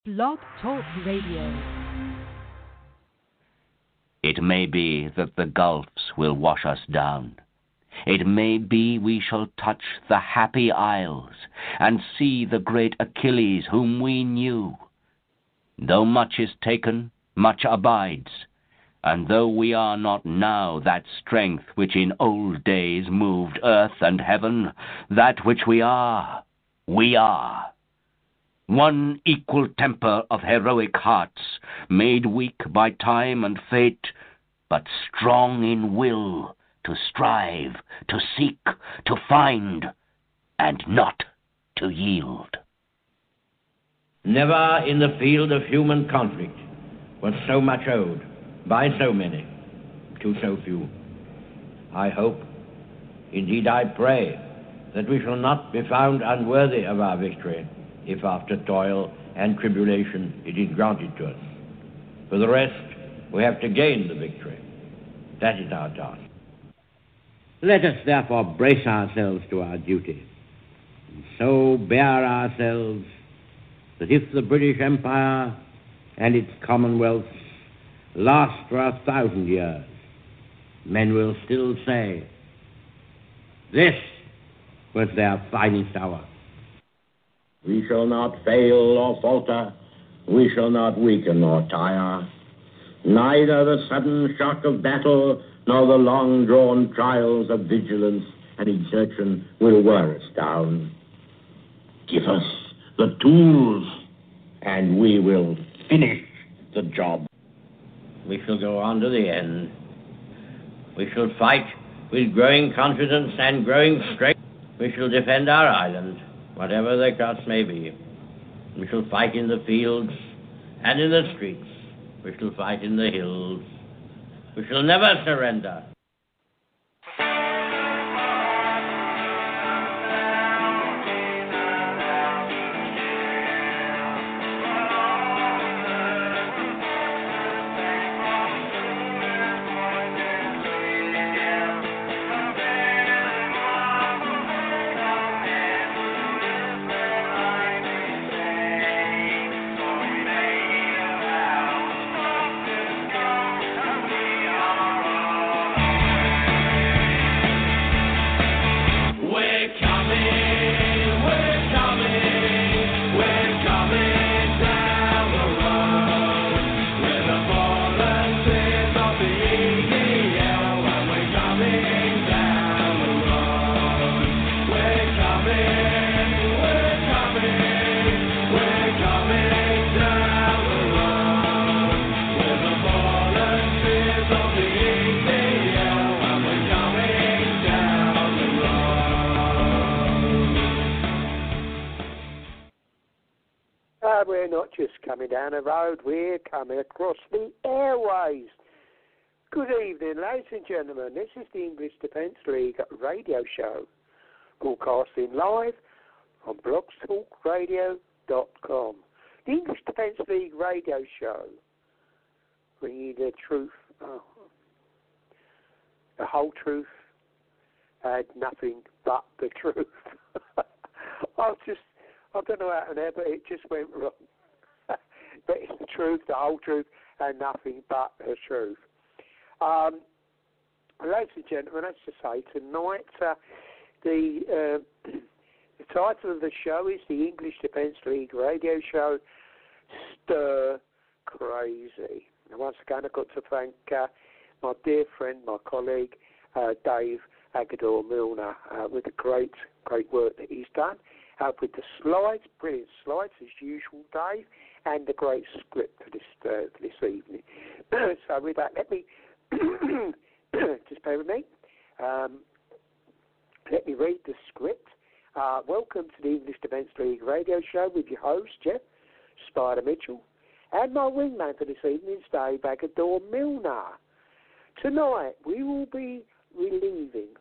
Blog Talk Radio. It may be that the gulfs will wash us down. It may be we shall touch the happy isles and see the great Achilles whom we knew. Though much is taken, much abides, and though we are not now that strength which in old days moved earth and heaven, that which we are, we are. One equal temper of heroic hearts, made weak by time and fate, but strong in will to strive, to seek, to find, and not to yield. Never in the field of human conflict was so much owed by so many to so few. I hope, indeed I pray, that we shall not be found unworthy of our victory, if after toil and tribulation it is granted to us. For the rest, we have to gain the victory. That is our task. Let us therefore brace ourselves to our duty, and so bear ourselves that if the British Empire and its commonwealths last for 1,000 years, men will still say, this was their finest hour. We shall not fail or falter. We shall not weaken or tire. Neither the sudden shock of battle nor the long-drawn trials of vigilance and exertion will wear us down. Give us the tools, and we will finish the job. We shall go on to the end. We shall fight with growing confidence and growing strength. We shall defend our island, whatever the cost may be. We shall fight in the fields and in the streets. We shall fight in the hills. We shall never surrender. We're not just coming down the road, we're coming across the airways. Good evening, ladies and gentlemen. This is the English Defence League radio show, broadcasting live on blogtalkradio.com. The English Defence League radio show, bringing you the truth, the whole truth, and nothing but the truth. I don't know how to there, but it just went wrong. But it's the truth, the whole truth, and nothing but the truth. Ladies and gentlemen, as I say, tonight the title of the show is the English Defence League radio show, Stir Crazy. And once again, I've got to thank my dear friend, my colleague, Dave Agador Milner, with the great work that he's done. With the slides, brilliant slides as usual, Dave, and the great script for this evening. So with that, let me just bear with me. Let me read the script. Welcome to the English Defence League radio show with your host, Jeff Spider Mitchell, and my wingman for this evening is Dave Agador Milner. Tonight we will be relieving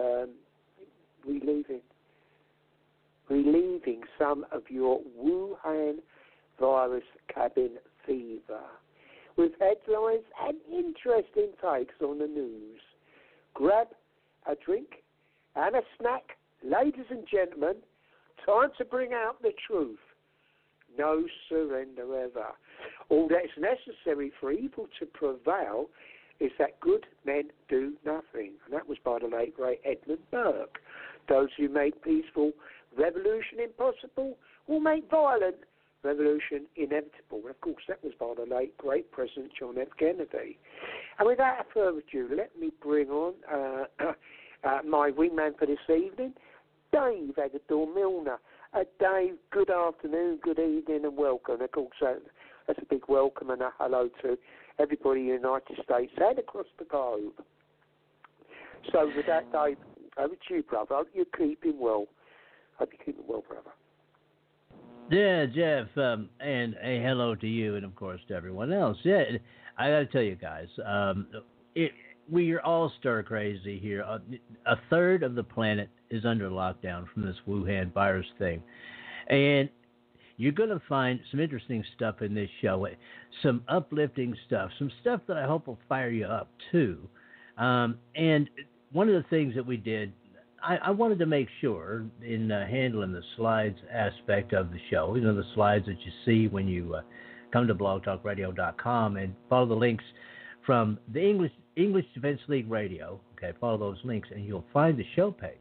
some of your Wuhan virus cabin fever with headlines and interesting takes on the news. Grab a drink and a snack, ladies and gentlemen. Time to bring out the truth, no surrender ever. All that is necessary for evil to prevail is that good men do nothing. And that was by the late, great Edmund Burke. Those who make peaceful revolution impossible will make violent revolution inevitable. And of course, that was by the late, great President John F. Kennedy. And without further ado, let me bring on my wingman for this evening, Dave Agador Milner. Dave, good afternoon, good evening, and welcome. Of course, that's a big welcome and a hello to everybody in the United States and across the globe. So with that, Dave, over to you, brother. Hope you're keeping well. Hope you're keeping well, brother. Yeah, Jeff, and a hello to you and, of course, to everyone else. Yeah, I got to tell you guys, we are all stir-crazy here. A third of the planet is under lockdown from this Wuhan virus thing. And you're going to find some interesting stuff in this show, some uplifting stuff, some stuff that I hope will fire you up, too. And one of the things that we did, I wanted to make sure in handling the slides aspect of the show, the slides that you see when you come to blogtalkradio.com and follow the links from the English Defense League Radio. Okay, follow those links and you'll find the show page.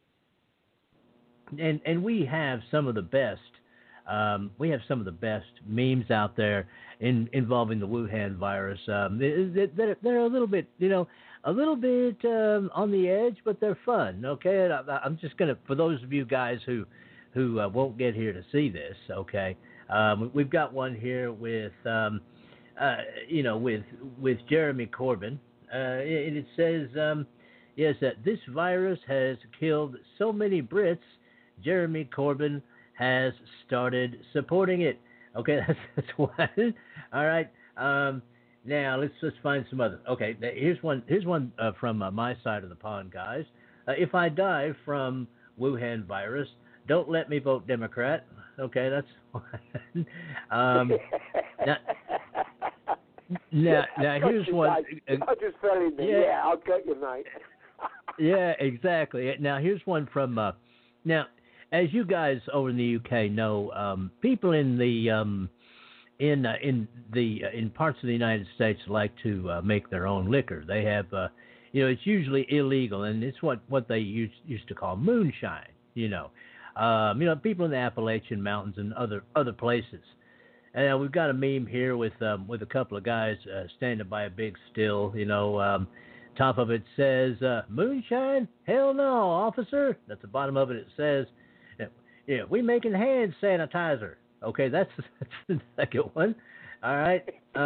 And we have some of the best. We have some of the best memes out there involving the Wuhan virus. They're a little bit, on the edge, but they're fun. Okay, and I'm just gonna, for those of you guys who won't get here to see this. Okay, we've got one here with with Jeremy Corbyn, and it says, yes, that this virus has killed so many Brits. Jeremy Corbyn has started supporting it. Okay, that's one. All right. Now let's find some other. Okay, here's one from my side of the pond, guys. If I die from Wuhan virus, don't let me vote Democrat. Okay, that's one. Now here's one. I just fell in there. Yeah, I'll get you, mate. Yeah, exactly. Now here's one from. Now, as you guys over in the UK know, people in the in parts of the United States like to make their own liquor. They have, it's usually illegal, and it's what they used to call moonshine. People in the Appalachian Mountains and other places. And we've got a meme here with a couple of guys standing by a big still. Top of it says, "Moonshine? Hell no, officer." At the bottom of it, it says, "Yeah, we making hand sanitizer." Okay, that's the second one. All right.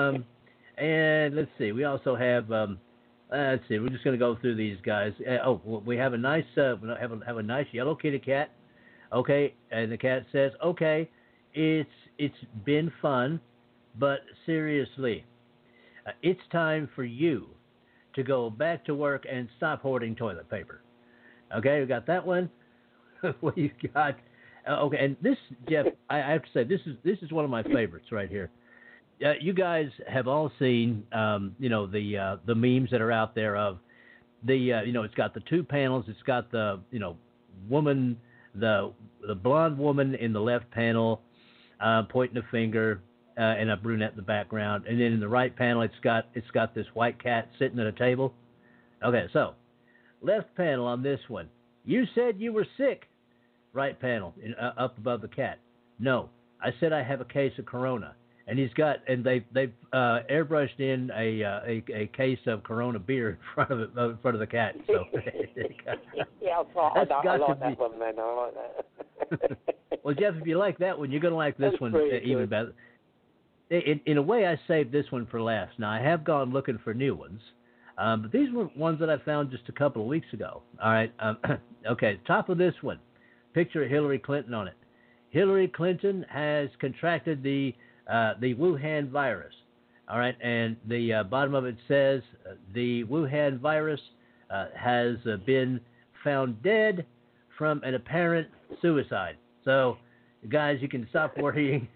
And let's see. We also have. Let's see. We're just going to go through these guys. We have a nice. We have a nice yellow kitty cat. Okay, and the cat says, "Okay, it's been fun, but seriously, it's time for you to go back to work and stop hoarding toilet paper." Okay, we got that one. What you got? Okay, and this, Jeff, I have to say, this is one of my favorites right here. You guys have all seen, the memes that are out there of the, it's got the two panels. It's got the, woman, the blonde woman in the left panel, pointing a finger, and a brunette in the background, and then in the right panel, it's got this white cat sitting at a table. Okay, so left panel on this one. You said you were sick. Right panel, up above the cat. No, I said I have a case of Corona, and they've airbrushed in a case of Corona beer in front of the cat. So yeah, I like that one, man. I like that. Well, Jeff, if you like that one, you're going to like this one even better. In a way, I saved this one for last. Now, I have gone looking for new ones, but these were ones that I found just a couple of weeks ago. All right. Okay, top of this one. Picture of Hillary Clinton on it. Hillary Clinton has contracted the Wuhan virus. All right, and the bottom of it says the Wuhan virus has been found dead from an apparent suicide. So, guys, you can stop worrying.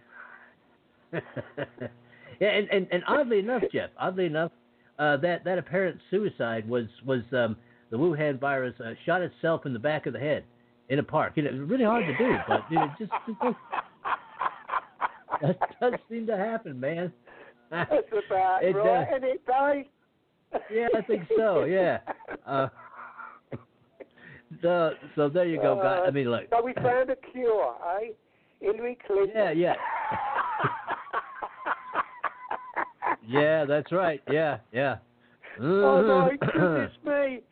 Yeah, and oddly enough, Jeff, that apparent suicide was the Wuhan virus shot itself in the back of the head. In a park. It's really hard to do, but just That does seem to happen, man. That's about It right, does. isn't it, Dave? Yeah, I think so. Yeah. So there you go, guys. I mean, look. So we found a cure, eh? Hillary Clinton. Yeah. Yeah, that's right. Yeah. Oh my goodness me!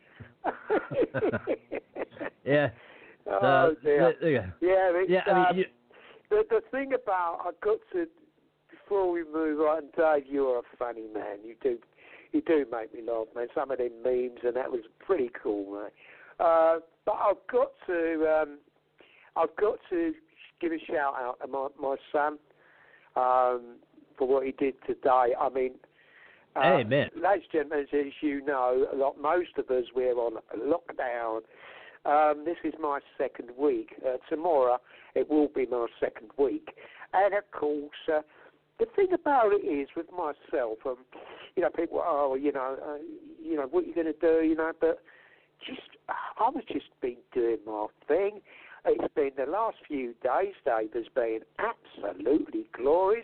Yeah. Oh dear. Yeah. It's, I mean, the thing about I've got to before we move on, Dave, you're a funny man. You do make me laugh, man. Some of them memes and that was pretty cool, man. But I've got to give a shout out to my son for what he did today. I mean, amen. ladies and gentlemen, as you know, like most of us, we're on lockdown. This is my second week. Tomorrow it will be my second week, and of course, the thing about it is with myself, people, what are you going to do, but I was just been doing my thing. It's been the last few days, Dave, has been absolutely glorious.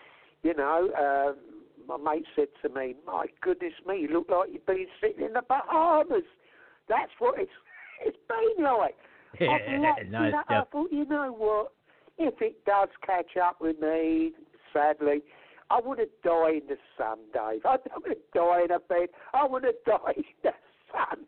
My mate said to me, "My goodness me, you look like you've been sitting in the Bahamas." That's what it's been like. Nice I thought, you know what? If it does catch up with me, sadly, I want to die in the sun, Dave. I don't want to die in a bed. I want to die in the sun.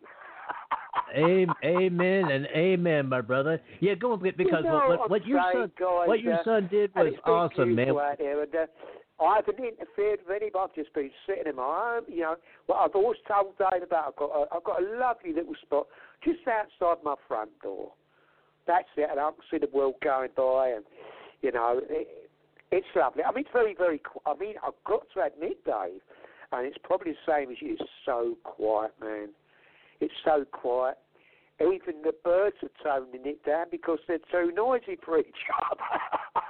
Amen and amen, my brother. Yeah, go on, because what your son did was awesome, man. I haven't interfered with anybody. I've just been sitting in my home. What I've always told Dave about, I've got a lovely little spot just outside my front door. That's it, and I can see the world going by, and it's lovely. I mean, it's very, very. I mean, I've got to admit, Dave, and it's probably the same as you. It's so quiet, man. It's so quiet. Even the birds are toning it down because they're too noisy for each other.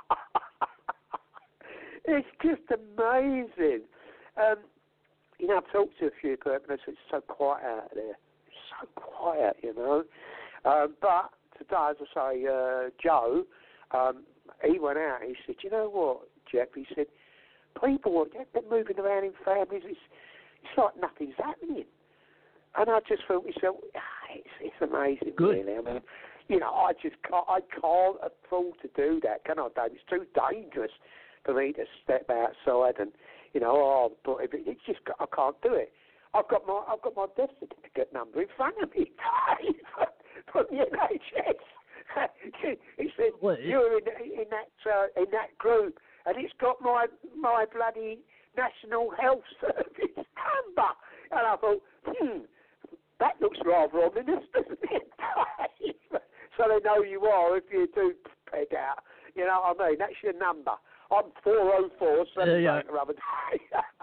It's just amazing. I've talked to a few people and they said it's so quiet out there. It's so quiet, But today, as I say, Joe, he went out and he said, "You know what, Jeff?" He said, "People, they're moving around in families. It's like nothing's happening." And I just thought to myself, it's amazing, Good. really. I mean, I can't afford to do that, can I, Dave? It's too dangerous for me to step outside and, but it's just, I can't do it. I've got my death certificate number in front of me, Dave, from the NHS. He said, "You're in that group," and it's got my bloody National Health Service number. And I thought, that looks rather ominous, doesn't it, Dave? So they know you are if you do peg out. You know what I mean? That's your number. I'm 404 78 rubber day.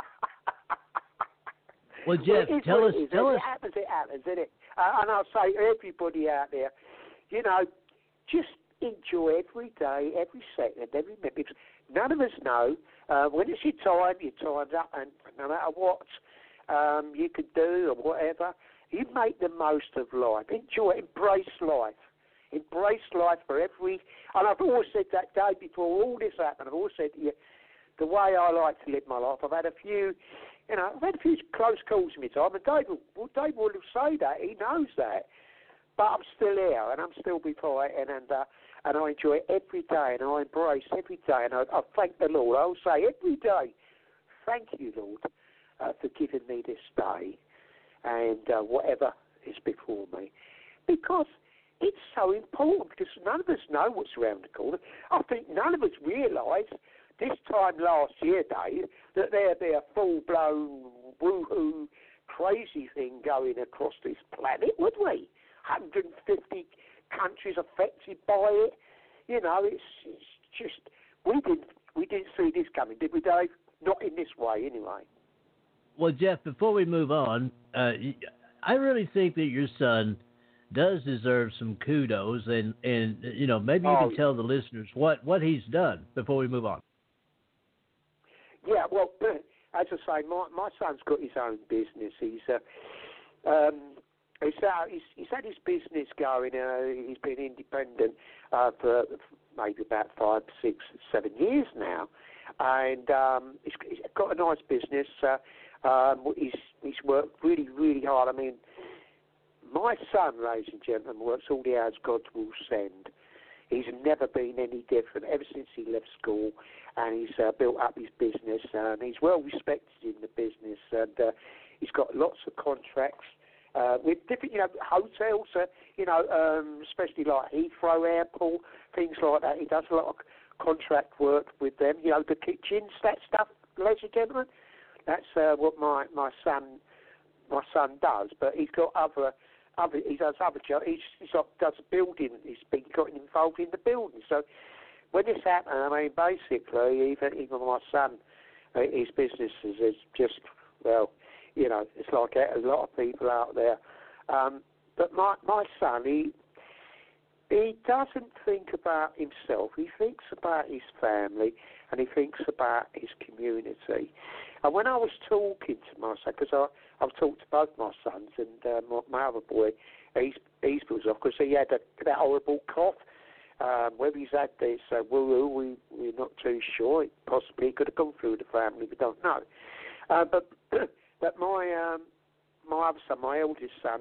Well, Jeff, tell us. It happens, isn't it? And I'll say to everybody out there, just enjoy every day, every second, every minute. Because none of us know when it's your time's up, and no matter what you could do or whatever, you make the most of life. Enjoy it. Embrace life. Embrace life for every... And I've always said that day before all this happened, I've always said to you, the way I like to live my life, I've had a few close calls in my time, and Dave will say that. He knows that. But I'm still here, and I'm still be fighting, and I enjoy every day, and I embrace every day, and I thank the Lord. I'll say every day, thank you, Lord, for giving me this day, and whatever is before me. Because it's so important, because none of us know what's around the corner. I think none of us realise this time last year, Dave, that there'd be a full-blown woohoo crazy thing going across this planet, would we? 150 countries affected by it. It's just we didn't see this coming, did we, Dave? Not in this way, anyway. Well, Jeff, before we move on, I really think that your son does deserve some kudos, and maybe you can tell the listeners what he's done before we move on. Yeah, well, as I say, my son's got his own business. He's He's had his business going. He's been independent for maybe about 5, 6, 7 years now, and he's got a nice business. He's worked really, really hard. I mean, my son, ladies and gentlemen, works all the hours God will send. He's never been any different ever since he left school, and he's built up his business, and he's well respected in the business, and he's got lots of contracts with different, hotels, especially like Heathrow Airport, things like that. He does a lot of contract work with them, the kitchens, that stuff, ladies and gentlemen. That's what my son does, but he's got he does other jobs. He does building. He's been gotten involved in the building. So when this happened, I mean, basically, even my son, his business is just, it's like a lot of people out there. But my son, he doesn't think about himself. He thinks about his family, and he thinks about his community. And when I was talking to my son, because I've talked to both my sons, and my other boy, he's was off because he had that horrible cough. Whether he's had this we're not too sure. Possibly it could have gone through the family. We don't know. But my other son, my eldest son,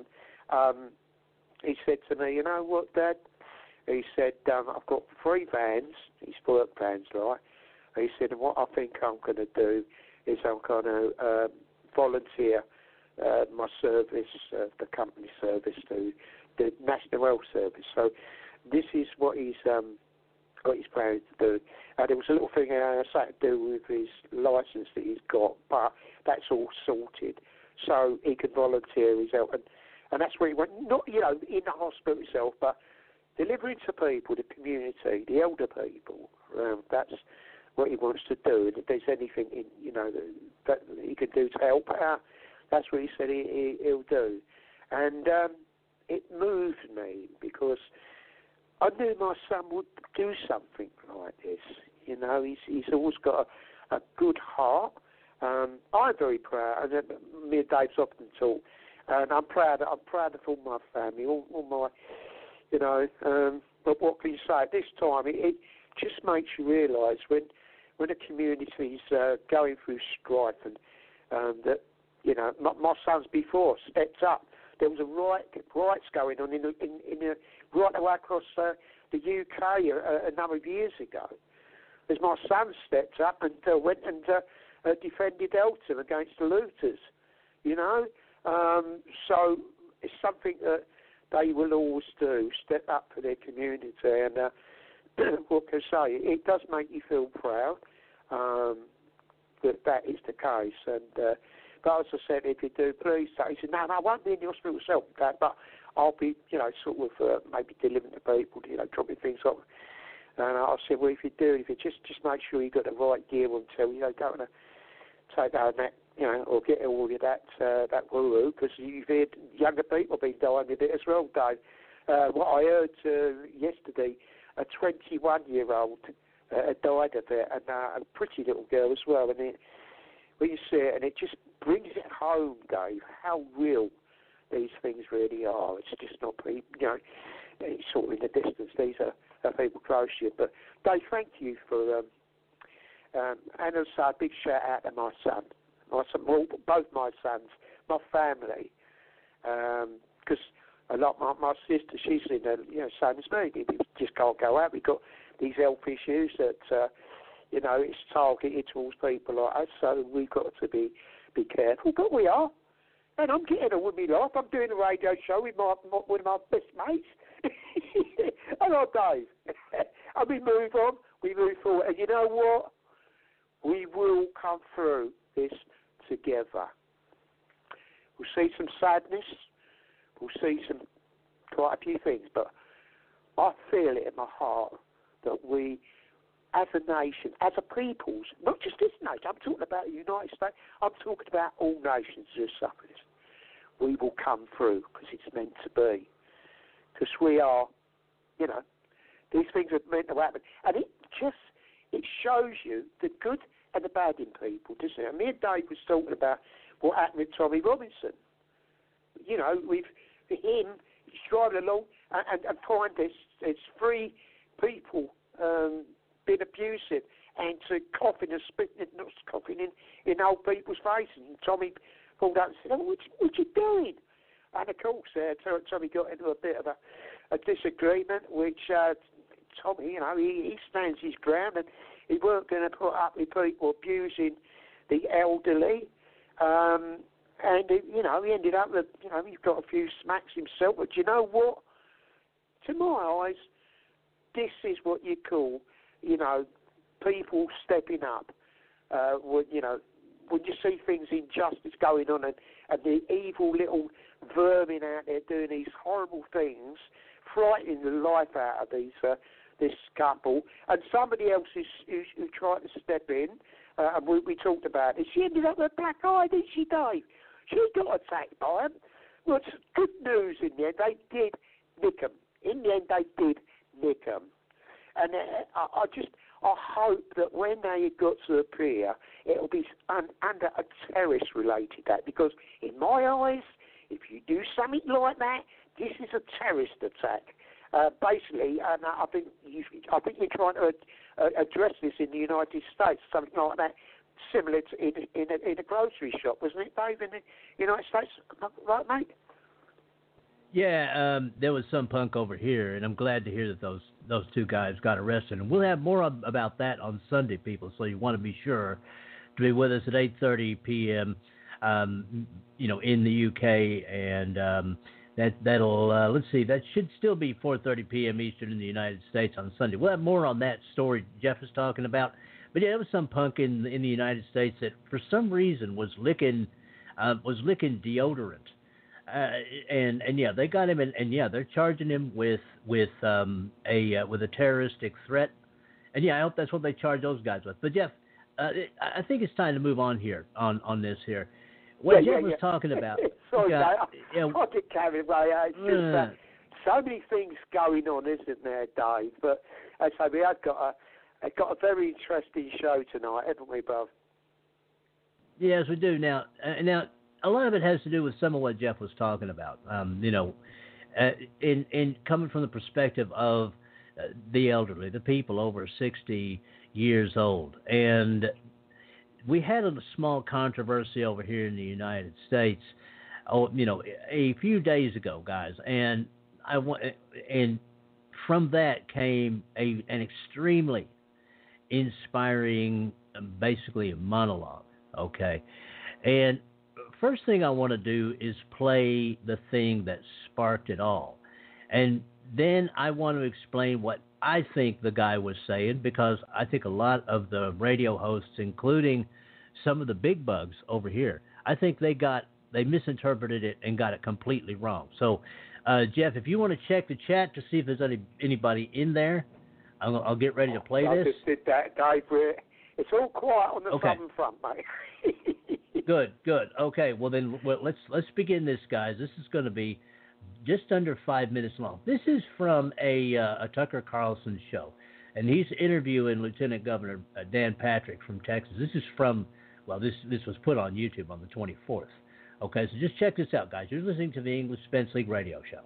he said to me, "You know what, Dad?" He said, "I've got 3 vans, his work vans, right?" He said, "And what I think I'm going to do is I'm going to volunteer my service, the company service, to the National Health Service." So this is what he's planning to do. There was a little thing something to do with his licence that he's got, but that's all sorted. So he can volunteer his help, and that's where he went. Not in the hospital itself, but delivering to people, the community, the elder people. That's what he wants to do. And if there's anything that he can do to help out, that's what he said he'll do. And it moved me because I knew my son would do something like this. He's always got a good heart. I'm very proud. And me and Dave's often talk, and I'm proud of all my family, all my, But what can you say? At this time, it just makes you realise when a community's going through strife, and that my sons before stepped up. There was riots going on in right away across the UK a number of years ago. As my son stepped up and went and defended Eltham against the looters, So it's something that they will always do, step up for their community. And what can I say? It does make you feel proud that is the case. And but as I said, if you do, please say. He said, no, I won't be in the hospital myself, Dad, but I'll be, sort of maybe delivering to people, dropping things off. And I said, well, if you just make sure you've got the right gear until you don't want to take out that, or get all of that woo-woo, because you've heard younger people been dying with it as well, Dave. What I heard yesterday, a 21-year-old died of it, and a pretty little girl as well. And when you see it, and it just brings it home, Dave, how real these things really are. It's just not people, it's sort of in the distance. These are people close to you. But Dave, thank you for, and also a big shout out to my son. Both my sons, my family, because a lot my sister, she's in the same as me. We just can't go out. We've got these health issues that it's targeted towards people like us, so we've got to be careful. But we are, and I'm getting on with my life. I'm doing a radio show with one of my best mates. Hello, Dave. And we move on. We move forward, and you know what? We will come through this together. We'll see some sadness. We'll see quite a few things, but I feel it in my heart that we, as a nation, as a peoples, not just this nation, I'm talking about the United States, I'm talking about all nations who suffer this. We will come through because it's meant to be. Because we are, these things are meant to happen. And it shows you the good and the bad in people, doesn't it? And me and Dave was talking about what happened with Tommy Robinson. for him, he's driving along and find there's 3 people being abusive and to coughing and spitting, not coughing in old people's faces. And Tommy pulled up and said, "Oh, what you doing?" And of course, Tommy got into a bit of a disagreement, which Tommy, he stands his ground, and he weren't going to put up with people abusing the elderly. And he ended up with, he's got a few smacks himself. But you know what? To my eyes, this is what you call, people stepping up. When you see things, injustice going on, and the evil little vermin out there doing these horrible things, frightening the life out of this couple, and somebody else who tried to step in, and we talked about it. She ended up with a black eye, didn't she, Dave? She got attacked by him. Well, it's good news in the end. They did nick him. In the end, they did nick him. And I hope that when they got to appear, it'll be under a terrorist-related act, because in my eyes, if you do something like that, this is a terrorist attack. Basically, and I think you're trying to address this in the United States, something like that, similar to in a grocery shop, wasn't it, Dave, in the United States? Right, mate? Yeah, there was some punk over here, and I'm glad to hear that those 2 guys got arrested. And we'll have more about that on Sunday, people, so you want to be sure to be with us at 8:30 p.m., in the UK, and that'll, let's see, that should still be 4:30 p.m. Eastern in the United States on Sunday. We'll have more on that story Jeff is talking about. But yeah, there was some punk in the United States that for some reason was licking deodorant. And yeah, they got him, and yeah, they're charging him with a terroristic threat, and yeah, I hope that's what they charge those guys with. But Jeff, I think it's time to move on here on this here. What Jeff was talking about. Sorry, I get carried away. It's just so many things going on, isn't there, Dave? But as I say, we have got a very interesting show tonight, haven't we, Bob? Yes, we do. Now, a lot of it has to do with some of what Jeff was talking about. In coming from the perspective of the elderly, the people over 60 years old, and we had a small controversy over here in the United States, a few days ago, guys, and from that came an extremely inspiring, basically a monologue. Okay, and first thing I want to do is play the thing that sparked it all, and then I want to explain what I think the guy was saying, because I think a lot of the radio hosts, including some of the big bugs over here, I think they misinterpreted it and got it completely wrong. So, Jeff, if you want to check the chat to see if there's anybody in there, I'll get ready to play this. I just did that, Dave. It's all quiet on the southern front, mate. Good. Okay, well then, let's begin this, guys. This is going to be just under 5 minutes long. This is from a Tucker Carlson show, and he's interviewing Lieutenant Governor Dan Patrick from Texas. This is from, this was put on YouTube on the 24th. Okay, so just check this out, guys. You're listening to the English Spence League radio show.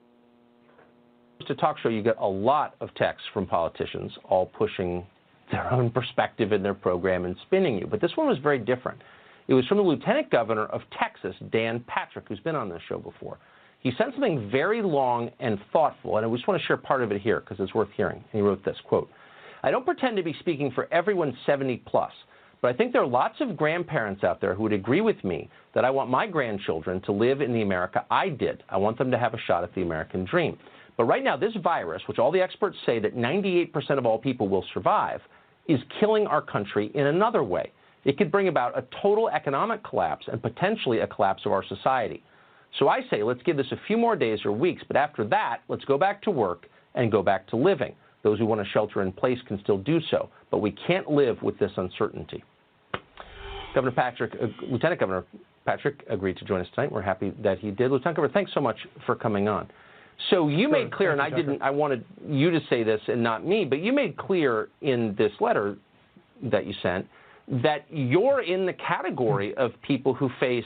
To talk show, you get a lot of texts from politicians, all pushing their own perspective in their program and spinning you. But this one was very different. It was from the Lieutenant Governor of Texas, Dan Patrick, who's been on this show before. He sent something very long and thoughtful, and I just want to share part of it here because it's worth hearing. And he wrote this, quote, "I don't pretend to be speaking for everyone 70 plus, but I think there are lots of grandparents out there who would agree with me that I want my grandchildren to live in the America I did. I want them to have a shot at the American dream. But right now, this virus, which all the experts say that 98% of all people will survive, is killing our country in another way. It could bring about a total economic collapse and potentially a collapse of our society. So I say let's give this a few more days or weeks, but after that, let's go back to work and go back to living. Those who want to shelter in place can still do so, but we can't live with this uncertainty." Lieutenant Governor Patrick agreed to join us tonight. We're happy that he did. Lieutenant Governor, thanks so much for coming on. So you made clear, and I wanted you to say this and not me, but you made clear in this letter that you sent that you're in the category of people who face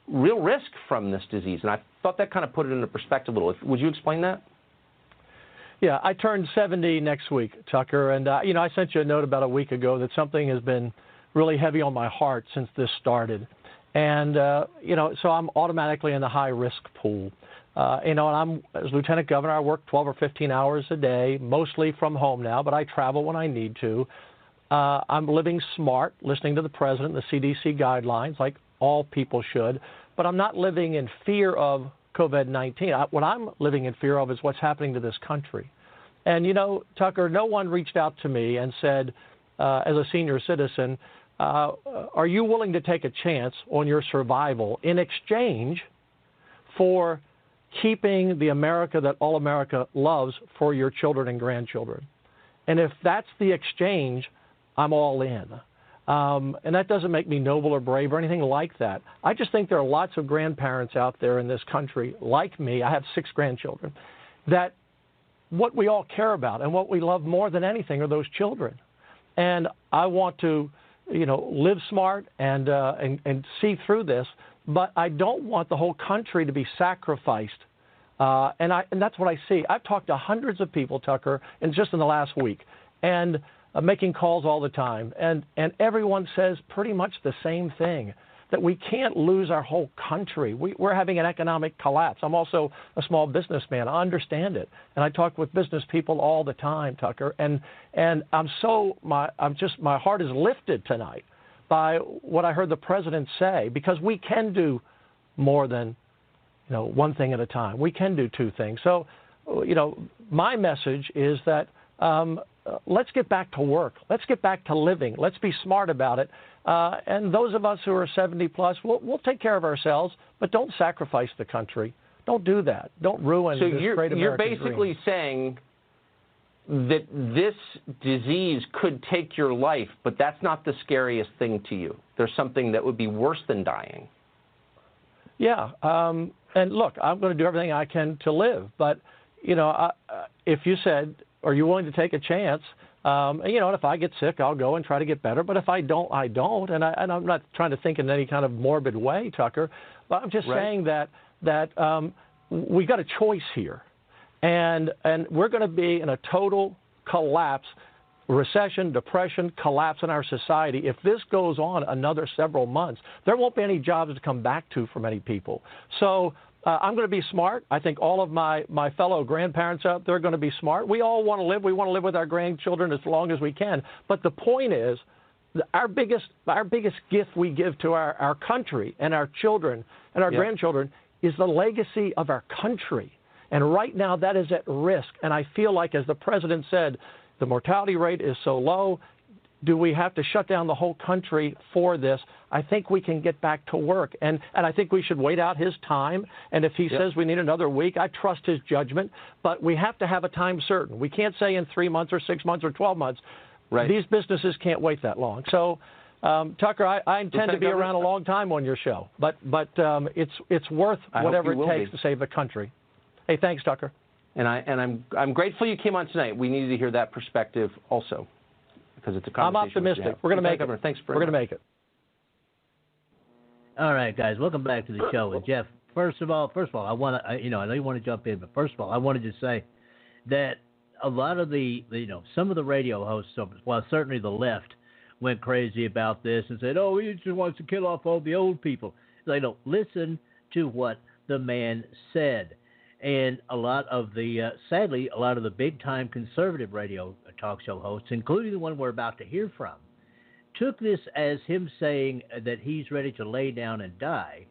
real risk from this disease. And I thought that kind of put it into perspective a little. Would you explain that? Yeah, I turned 70 next week, Tucker, and I sent you a note about a week ago that something has been really heavy on my heart since this started. And, so I'm automatically in the high-risk pool. And I'm, as Lieutenant Governor, I work 12 or 15 hours a day, mostly from home now, but I travel when I need to. I'm living smart, listening to the President, the CDC guidelines, like all people should, but I'm not living in fear of COVID-19. What I'm living in fear of is what's happening to this country. And, Tucker, no one reached out to me and said, as a senior citizen, are you willing to take a chance on your survival in exchange for keeping the America that all America loves for your children and grandchildren? And if that's the exchange, I'm all in. And that doesn't make me noble or brave or anything like that. I just think there are lots of grandparents out there in this country, like me, I have 6 grandchildren, that what we all care about and what we love more than anything are those children. And I want to, live smart and see through this, but I don't want the whole country to be sacrificed. And that's what I see. I've talked to hundreds of people, Tucker, and just in the last week, and making calls all the time. And everyone says pretty much the same thing, that we can't lose our whole country. We're having an economic collapse. I'm also a small businessman. I understand it. And I talk with business people all the time, Tucker. And my heart is lifted tonight by what I heard the President say, because we can do more than, one thing at a time. We can do 2 things. So, my message is that let's get back to work. Let's get back to living. Let's be smart about it. And those of us who are 70 plus, we'll take care of ourselves, but don't sacrifice the country. Don't do that. Don't ruin this great American dream. So you're basically saying that this disease could take your life, but that's not the scariest thing to you. There's something that would be worse than dying. Yeah. And look, I'm going to do everything I can to live. But, if you said, are you willing to take a chance? And if I get sick, I'll go and try to get better. But if I don't, I don't. And I'm not trying to think in any kind of morbid way, Tucker. But I'm just saying that we got a choice here. And we're going to be in a total collapse, recession, depression, collapse in our society. If this goes on another several months, there won't be any jobs to come back to for many people. So I'm going to be smart. I think all of my fellow grandparents out there are going to be smart. We all want to live. We want to live with our grandchildren as long as we can. But the point is, our biggest gift we give to our country and our children and our grandchildren is the legacy of our country. And right now that is at risk. And I feel like, as the President said, the mortality rate is so low. Do we have to shut down the whole country for this? I think we can get back to work. And I think we should wait out his time. And if he says we need another week, I trust his judgment. But we have to have a time certain. We can't say in 3 months or 6 months or 12 months. Right. These businesses can't wait that long. So, Tucker, I intend to be around a long time on your show. But it's worth whatever it takes to save the country. Hey, thanks, Tucker. And I'm grateful you came on tonight. We needed to hear that perspective also, because it's a conversation. I'm optimistic. We're going to make it. Thanks We're going to make it. All right, guys, welcome back to the show. And Jeff, first of all, I want to, I know you want to jump in, but first of all, I wanted to say that a lot of some of the radio hosts, well, certainly the left, went crazy about this and said, "Oh, he just wants to kill off all the old people." They don't listen to what the man said. And a lot of sadly, a lot of the big-time conservative radio talk show hosts, including the one we're about to hear from, took this as him saying that he's ready to lay down and die,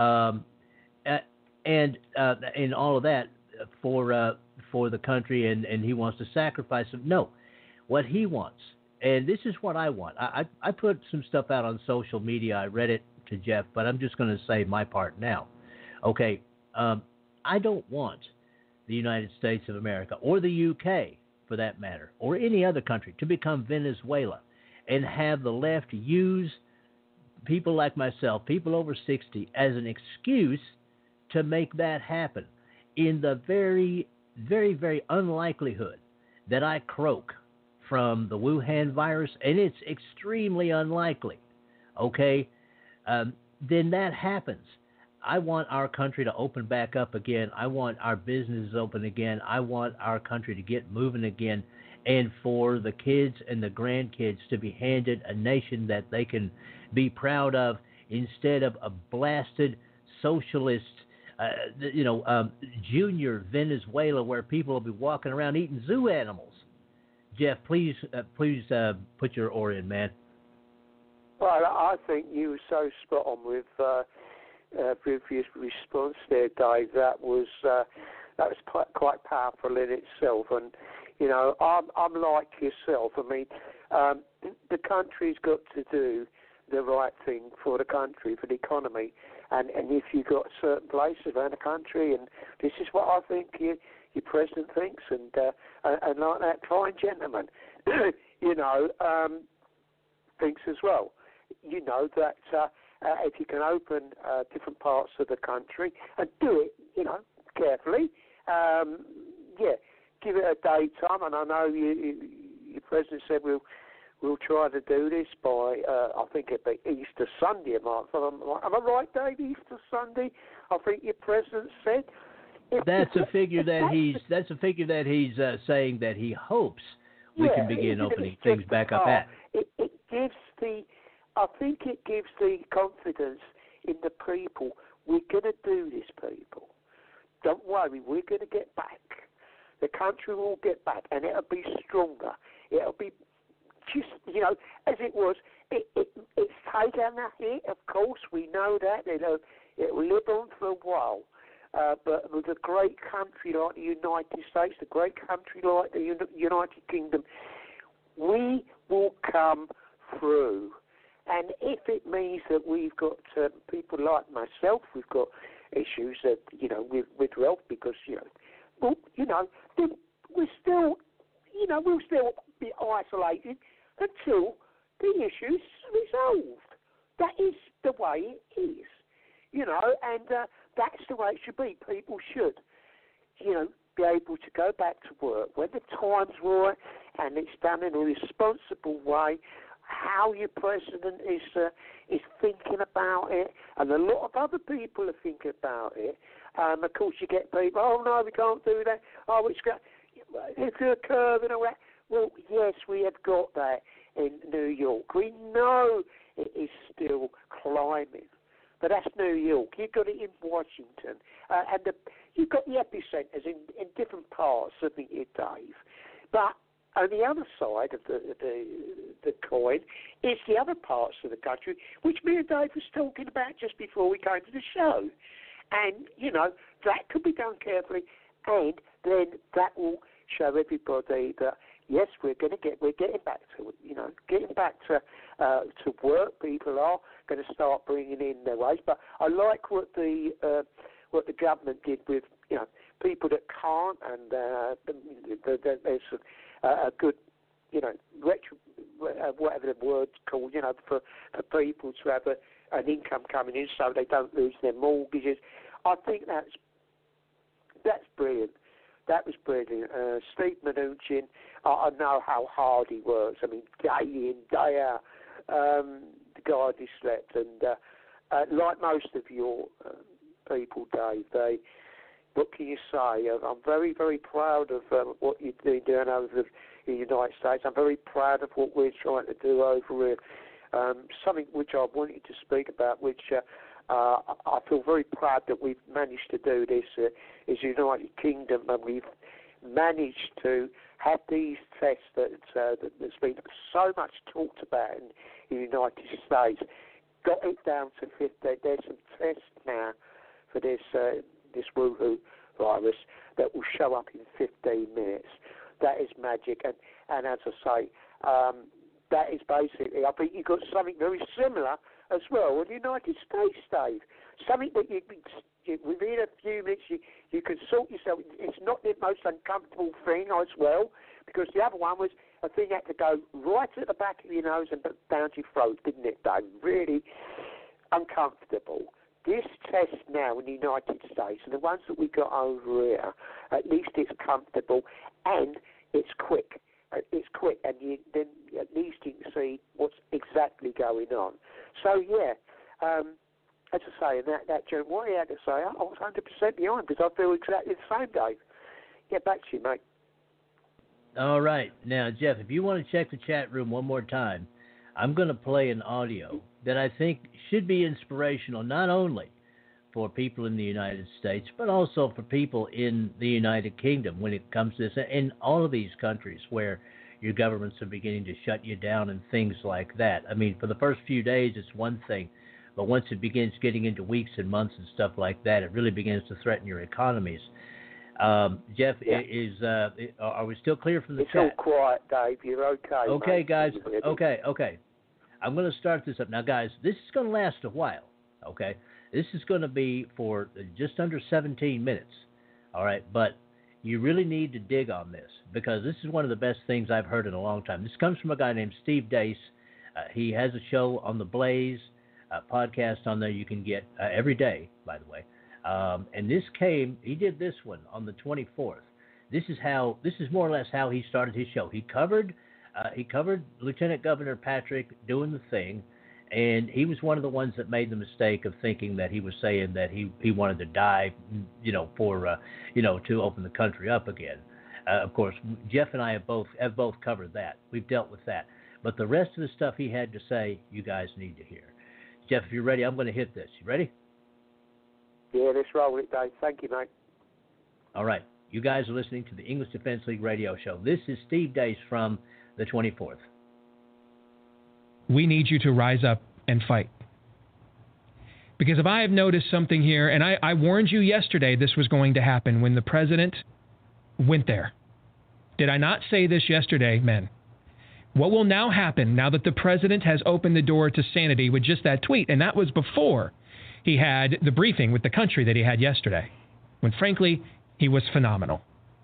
and all of that for the country, and he wants to sacrifice them. No, what he wants, and this is what I want. I put some stuff out on social media. I read it to Jeff, but I'm just going to say my part now. Okay. I don't want the United States of America, or the UK for that matter, or any other country to become Venezuela and have the left use people like myself, people over 60, as an excuse to make that happen. In the very, very, very unlikelihood that I croak from the Wuhan virus, and it's extremely unlikely, okay, then that happens. I want our country to open back up again. I want our businesses open again. I want our country to get moving again, and for the kids and the grandkids to be handed a nation that they can be proud of instead of a blasted socialist, junior Venezuela where people will be walking around eating zoo animals. Jeff, please put your oar in, man. Well, I think you were so spot on with previous response there, Dave. That was quite powerful in itself. And I'm like yourself. I mean, the country's got to do the right thing for the country, for the economy. And if you've got certain places around the country, and this is what I think your president thinks, and like that fine gentleman, thinks as well. That if you can open different parts of the country and do it, carefully, give it a daytime. And I know your president said we'll try to do this by I think it'd be Easter Sunday. Am I right, Dave? Easter Sunday, I think your president said. That's a figure that he's saying that he hopes we can begin opening things back up at. I think it gives the confidence in the people. We're going to do this, people. Don't worry, we're going to get back. The country will get back, and it'll be stronger. It'll be just, as it was. It's taken a hit, of course. We know that. It'll live on for a while. But with a great country like the United States, a great country like the United Kingdom, we will come through. And if it means that we've got people like myself, we've got issues that with wealth because then we'll still be isolated until the issue's resolved. That is the way it is, and that's the way it should be. People should, be able to go back to work when the time's right and it's done in a responsible way. How your president is thinking about it, and a lot of other people are thinking about it. Of course, you get people, oh no, we can't do that. Oh, it's a curve and all that. Well, yes, we have got that in New York. We know it is still climbing, but that's New York. You've got it in Washington, and you've got the epicenters in different parts of it, Dave. But on the other side of the coin is the other parts of the country, which me and Dave was talking about just before we came to the show. And, that could be done carefully, and then that will show everybody that, yes, we're getting back to, getting back to work. People are going to start bringing in their ways. But I like what the government did with, people that can't, and there's a good, whatever the word's called, for people to have an income coming in so they don't lose their mortgages. I think that's brilliant. That was brilliant. Steve Mnuchin, I know how hard he works. I mean, day in, day out, the guy hardly slept. And like most of your people, Dave, what can you say? I'm very, very proud of what you're doing over the United States. I'm very proud of what we're trying to do over here. Something which I wanted to speak about, which I feel very proud that we've managed to do this, is United Kingdom, and we've managed to have these tests that's been so much talked about in the United States. Got it down to 15. There's some tests now for this Wuhan virus that will show up in 15 minutes. That is magic, and as I say, that is basically, I think you've got something very similar as well in the United States, Dave. Something that within a few minutes you can sort yourself. It's not the most uncomfortable thing as well, because the other one was a thing that had to go right at the back of your nose and down to your throat, didn't it, Dave? Really uncomfortable. This test now in the United States, and the ones that we got over here, at least it's comfortable and it's quick. It's quick, and then at least you can see what's exactly going on. So, yeah, as I say, and that joke, what he had to say, I was 100% behind because I feel exactly the same, Dave. Get back to you, mate. All right. Now, Jeff, if you want to check the chat room one more time, I'm going to play an audio that I think should be inspirational not only for people in the United States, but also for people in the United Kingdom when it comes to this, in all of these countries where your governments are beginning to shut you down and things like that. I mean, for the first few days, it's one thing, but once it begins getting into weeks and months and stuff like that, it really begins to threaten your economies. Jeff, are we still clear from the chat? It's all quiet, Dave. You're okay. Okay, mate. guys. Okay. I'm going to start this up. Now, guys, this is going to last a while, okay? This is going to be for just under 17 minutes, all right? But you really need to dig on this because this is one of the best things I've heard in a long time. This comes from a guy named Steve Deace. He has a show on the Blaze podcast on there you can get every day, by the way. And he did this one on the 24th. This is more or less how he started his show. He covered Lieutenant Governor Patrick doing the thing, and he was one of the ones that made the mistake of thinking that he was saying that he wanted to die, to open the country up again. Of course, Jeff and I have both covered that. We've dealt with that. But the rest of the stuff he had to say, you guys need to hear. Jeff, if you're ready, I'm going to hit this. You ready? Yeah, let's roll it, Dave. Thank you, mate. All right. You guys are listening to the English Defense League radio show. This is Steve Deace from the 24th. We need you to rise up and fight. Because if I have noticed something here, and I warned you yesterday this was going to happen when the president went there. Did I not say this yesterday, men? What will now happen now that the president has opened the door to sanity with just that tweet, and that was before he had the briefing with the country that he had yesterday, when frankly, he was phenomenal.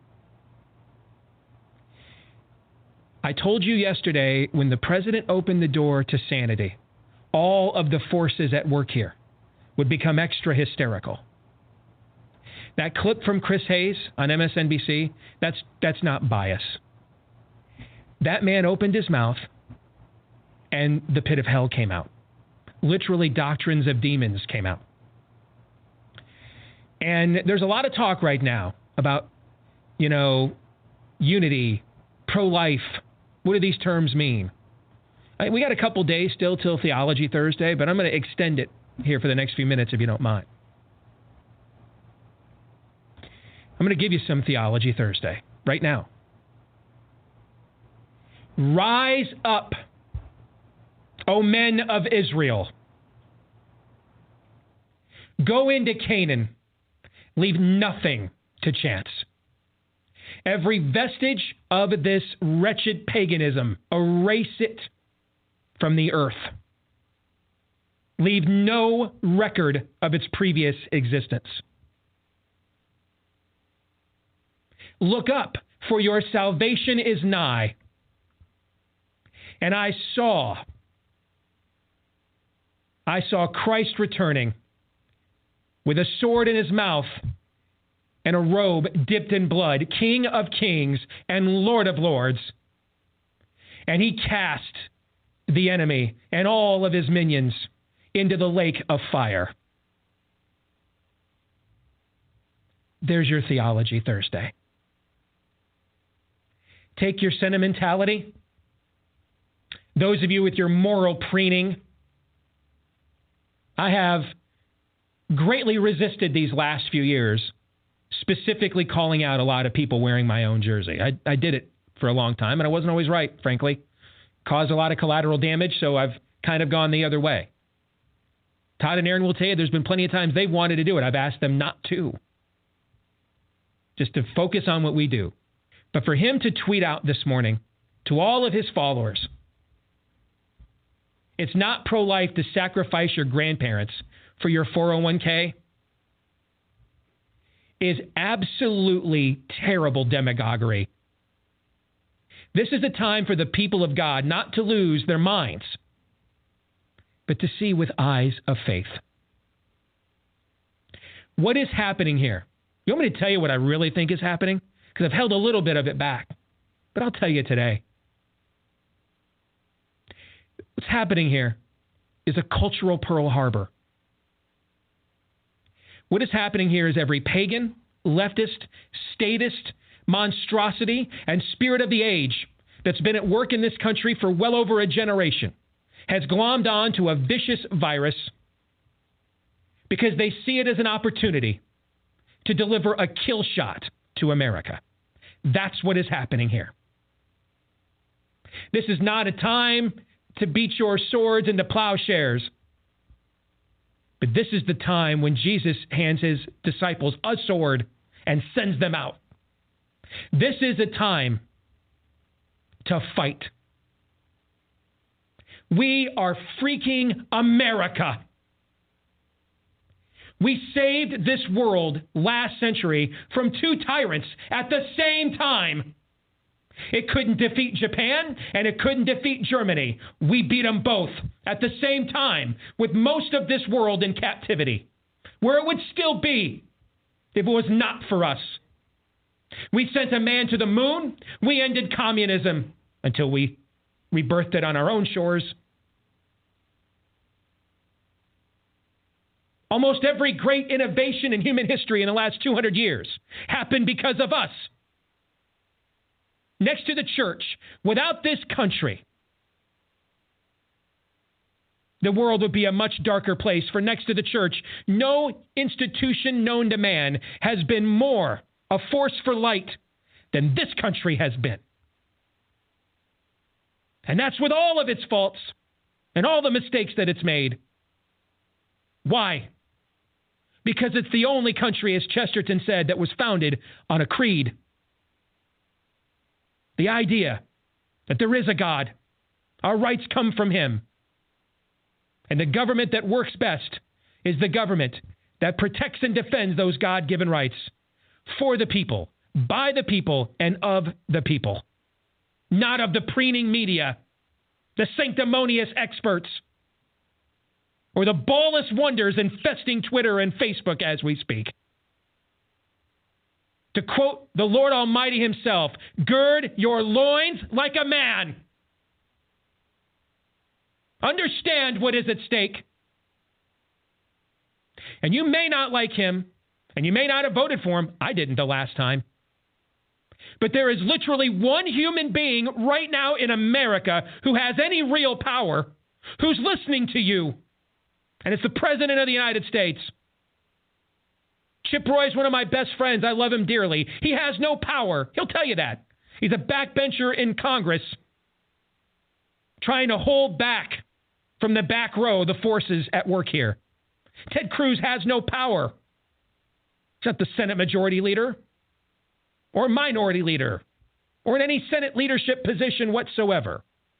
I told you yesterday when the president opened the door to sanity, all of the forces at work here would become extra hysterical. That clip from Chris Hayes on MSNBC, that's not bias. That man opened his mouth and the pit of hell came out. Literally, doctrines of demons came out. And there's a lot of talk right now about, unity, pro-life. What do these terms mean? We got a couple days still till Theology Thursday, but I'm going to extend it here for the next few minutes if you don't mind. I'm going to give you some Theology Thursday right now. Rise up, O men of Israel. Go into Canaan. Leave nothing to chance. Every vestige of this wretched paganism, erase it from the earth. Leave no record of its previous existence. Look up, for your salvation is nigh. And I saw Christ returning with a sword in his mouth and a robe dipped in blood, King of kings and Lord of lords. And he cast the enemy and all of his minions into the lake of fire. There's your Theology Thursday. Take your sentimentality. Those of you with your moral preening, I have greatly resisted these last few years, specifically calling out a lot of people wearing my own jersey. I did it for a long time, and I wasn't always right, frankly. Caused a lot of collateral damage, so I've kind of gone the other way. Todd and Aaron will tell you there's been plenty of times they've wanted to do it. I've asked them not to. Just to focus on what we do. But for him to tweet out this morning to all of his followers, it's not pro-life to sacrifice your grandparents for your 401k, is absolutely terrible demagoguery. This is a time for the people of God not to lose their minds, but to see with eyes of faith. What is happening here? You want me to tell you what I really think is happening? Because I've held a little bit of it back, but I'll tell you today. What's happening here is a cultural Pearl Harbor. What is happening here is every pagan, leftist, statist, monstrosity, and spirit of the age that's been at work in this country for well over a generation has glommed on to a vicious virus because they see it as an opportunity to deliver a kill shot to America. That's what is happening here. This is not a time to beat your swords into plowshares. But this is the time when Jesus hands his disciples a sword and sends them out. This is a time to fight. We are freaking America. We saved this world last century from two tyrants at the same time. It couldn't defeat Japan, and it couldn't defeat Germany. We beat them both at the same time, with most of this world in captivity, where it would still be if it was not for us. We sent a man to the moon. We ended communism until we rebirthed it on our own shores. Almost every great innovation in human history in the last 200 years happened because of us. Next to the church, without this country, the world would be a much darker place. For next to the church, no institution known to man has been more a force for light than this country has been. And that's with all of its faults and all the mistakes that it's made. Why? Because it's the only country, as Chesterton said, that was founded on a creed. The idea that there is a God, our rights come from him, and the government that works best is the government that protects and defends those God-given rights for the people, by the people, and of the people, not of the preening media, the sanctimonious experts, or the ballless wonders infesting Twitter and Facebook as we speak. To quote the Lord Almighty himself, gird your loins like a man. Understand what is at stake. And you may not like him, and you may not have voted for him. I didn't the last time. But there is literally one human being right now in America who has any real power, who's listening to you. And it's the President of the United States. Chip Roy is one of my best friends. I love him dearly. He has no power. He'll tell you that. He's a backbencher in Congress trying to hold back from the back row the forces at work here. Ted Cruz has no power. He's not the Senate Majority Leader or Minority Leader or in any Senate leadership position whatsoever.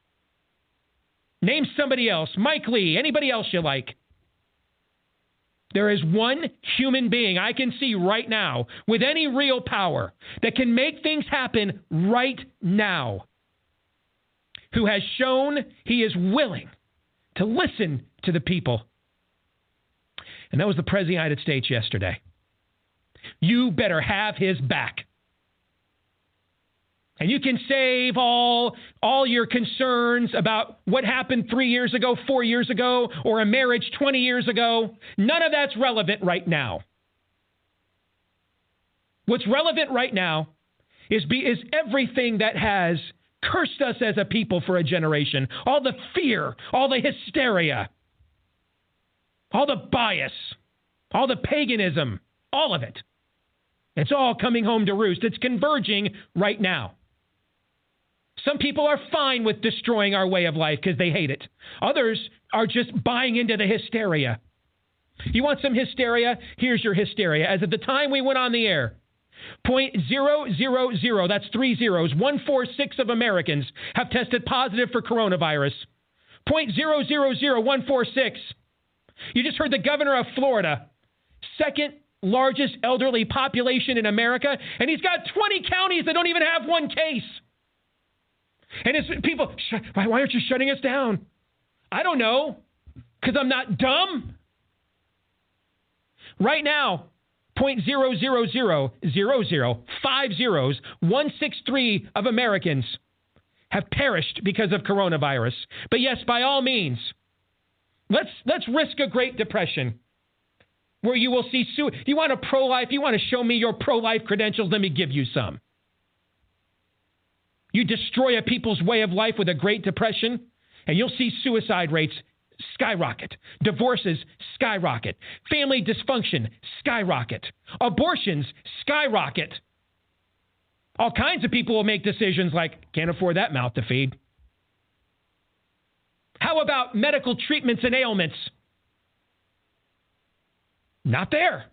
Name somebody else. Mike Lee, anybody else you like. There is one human being I can see right now with any real power that can make things happen right now, who has shown he is willing to listen to the people. And that was the President of the United States yesterday. You better have his back. And you can save all your concerns about what happened 3 years ago, 4 years ago, or a marriage 20 years ago. None of that's relevant right now. What's relevant right now is everything that has cursed us as a people for a generation. All the fear, all the hysteria, all the bias, all the paganism, all of it. It's all coming home to roost. It's converging right now. Some people are fine with destroying our way of life because they hate it. Others are just buying into the hysteria. You want some hysteria? Here's your hysteria. As of the time we went on the air, 0.000, that's 3 zeros, 146 of Americans have tested positive for coronavirus. 0.0146. You just heard the governor of Florida, second largest elderly population in America, and he's got 20 counties that don't even have one case. And it's people, why aren't you shutting us down? I don't know, because I'm not dumb. Right now, 0.0000050 of Americans have perished because of coronavirus. But yes, by all means, let's risk a Great Depression. where you will see you want a pro-life? You want to show me your pro-life credentials? Let me give you some. You destroy a people's way of life with a Great Depression, and you'll see suicide rates skyrocket. Divorces skyrocket. Family dysfunction skyrocket. Abortions skyrocket. All kinds of people will make decisions like, can't afford that mouth to feed. How about medical treatments and ailments? Not there.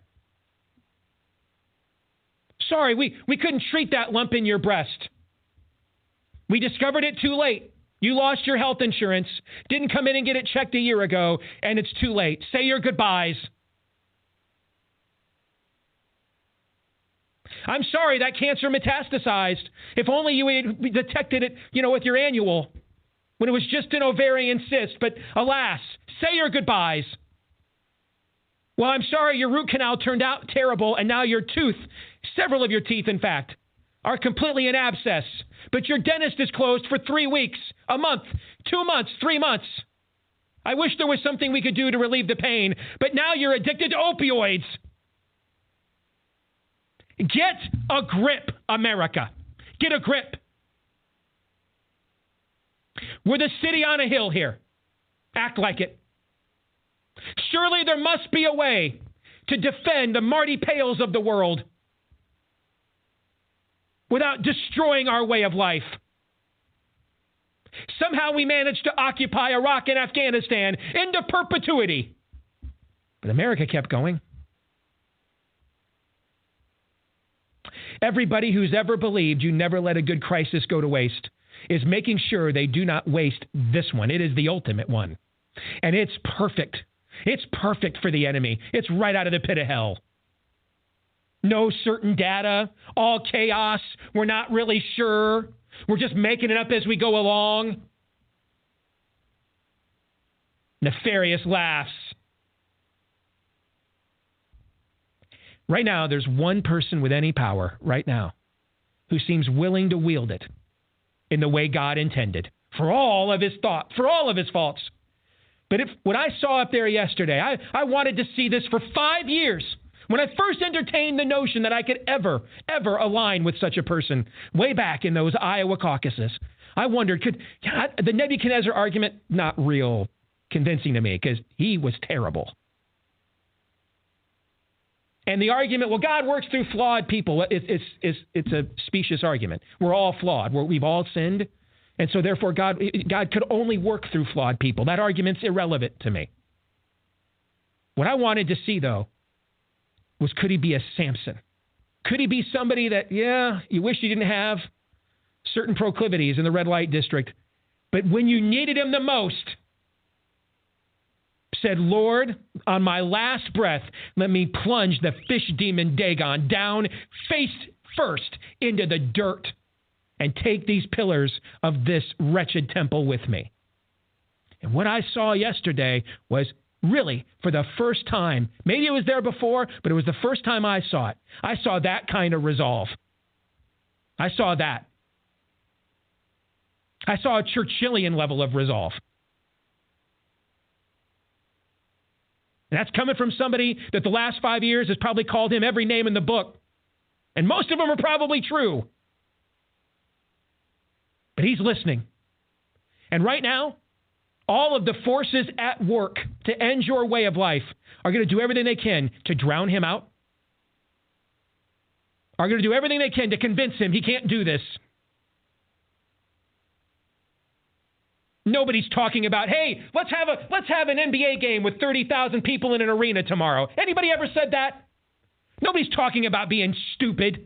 Sorry, we couldn't treat that lump in your breast. We discovered it too late. You lost your health insurance, didn't come in and get it checked a year ago, and it's too late. Say your goodbyes. I'm sorry, that cancer metastasized. If only you had detected it, with your annual, when it was just an ovarian cyst. But alas, say your goodbyes. Well, I'm sorry, your root canal turned out terrible, and now your tooth, several of your teeth, in fact, are completely in abscess. But your dentist is closed for 3 weeks, a month, 2 months, 3 months. I wish there was something we could do to relieve the pain, but now you're addicted to opioids. Get a grip, America. Get a grip. We're the city on a hill here. Act like it. Surely there must be a way to defend the Marty Pales of the world without destroying our way of life. Somehow we managed to occupy Iraq and Afghanistan into perpetuity. But America kept going. Everybody who's ever believed you never let a good crisis go to waste is making sure they do not waste this one. It is the ultimate one. And it's perfect. It's perfect for the enemy. It's right out of the pit of hell. No certain data, all chaos. We're not really sure. We're just making it up as we go along. Nefarious laughs. Right now, there's one person with any power right now who seems willing to wield it in the way God intended for all of his thoughts, for all of his faults. But what I saw up there yesterday, I wanted to see this for 5 years. When I first entertained the notion that I could ever align with such a person way back in those Iowa caucuses, I wondered, the Nebuchadnezzar argument, not real convincing to me because he was terrible. And the argument, well, God works through flawed people, it's a specious argument. We're all flawed. We've all sinned. And so therefore God could only work through flawed people. That argument's irrelevant to me. What I wanted to see, though, was could he be a Samson? Could he be somebody that, you wish you didn't have certain proclivities in the red light district, but when you needed him the most, said, Lord, on my last breath, let me plunge the fish demon Dagon down face first into the dirt and take these pillars of this wretched temple with me. And what I saw yesterday was really, for the first time, maybe it was there before, but it was the first time I saw it. I saw that kind of resolve. I saw that. I saw a Churchillian level of resolve. And that's coming from somebody that the last 5 years has probably called him every name in the book. And most of them are probably true. But he's listening. And right now, all of the forces at work to end your way of life are going to do everything they can to drown him out. Are going to do everything they can to convince him he can't do this. Nobody's talking about, hey, let's have an NBA game with 30,000 people in an arena tomorrow. Anybody ever said that? Nobody's talking about being stupid.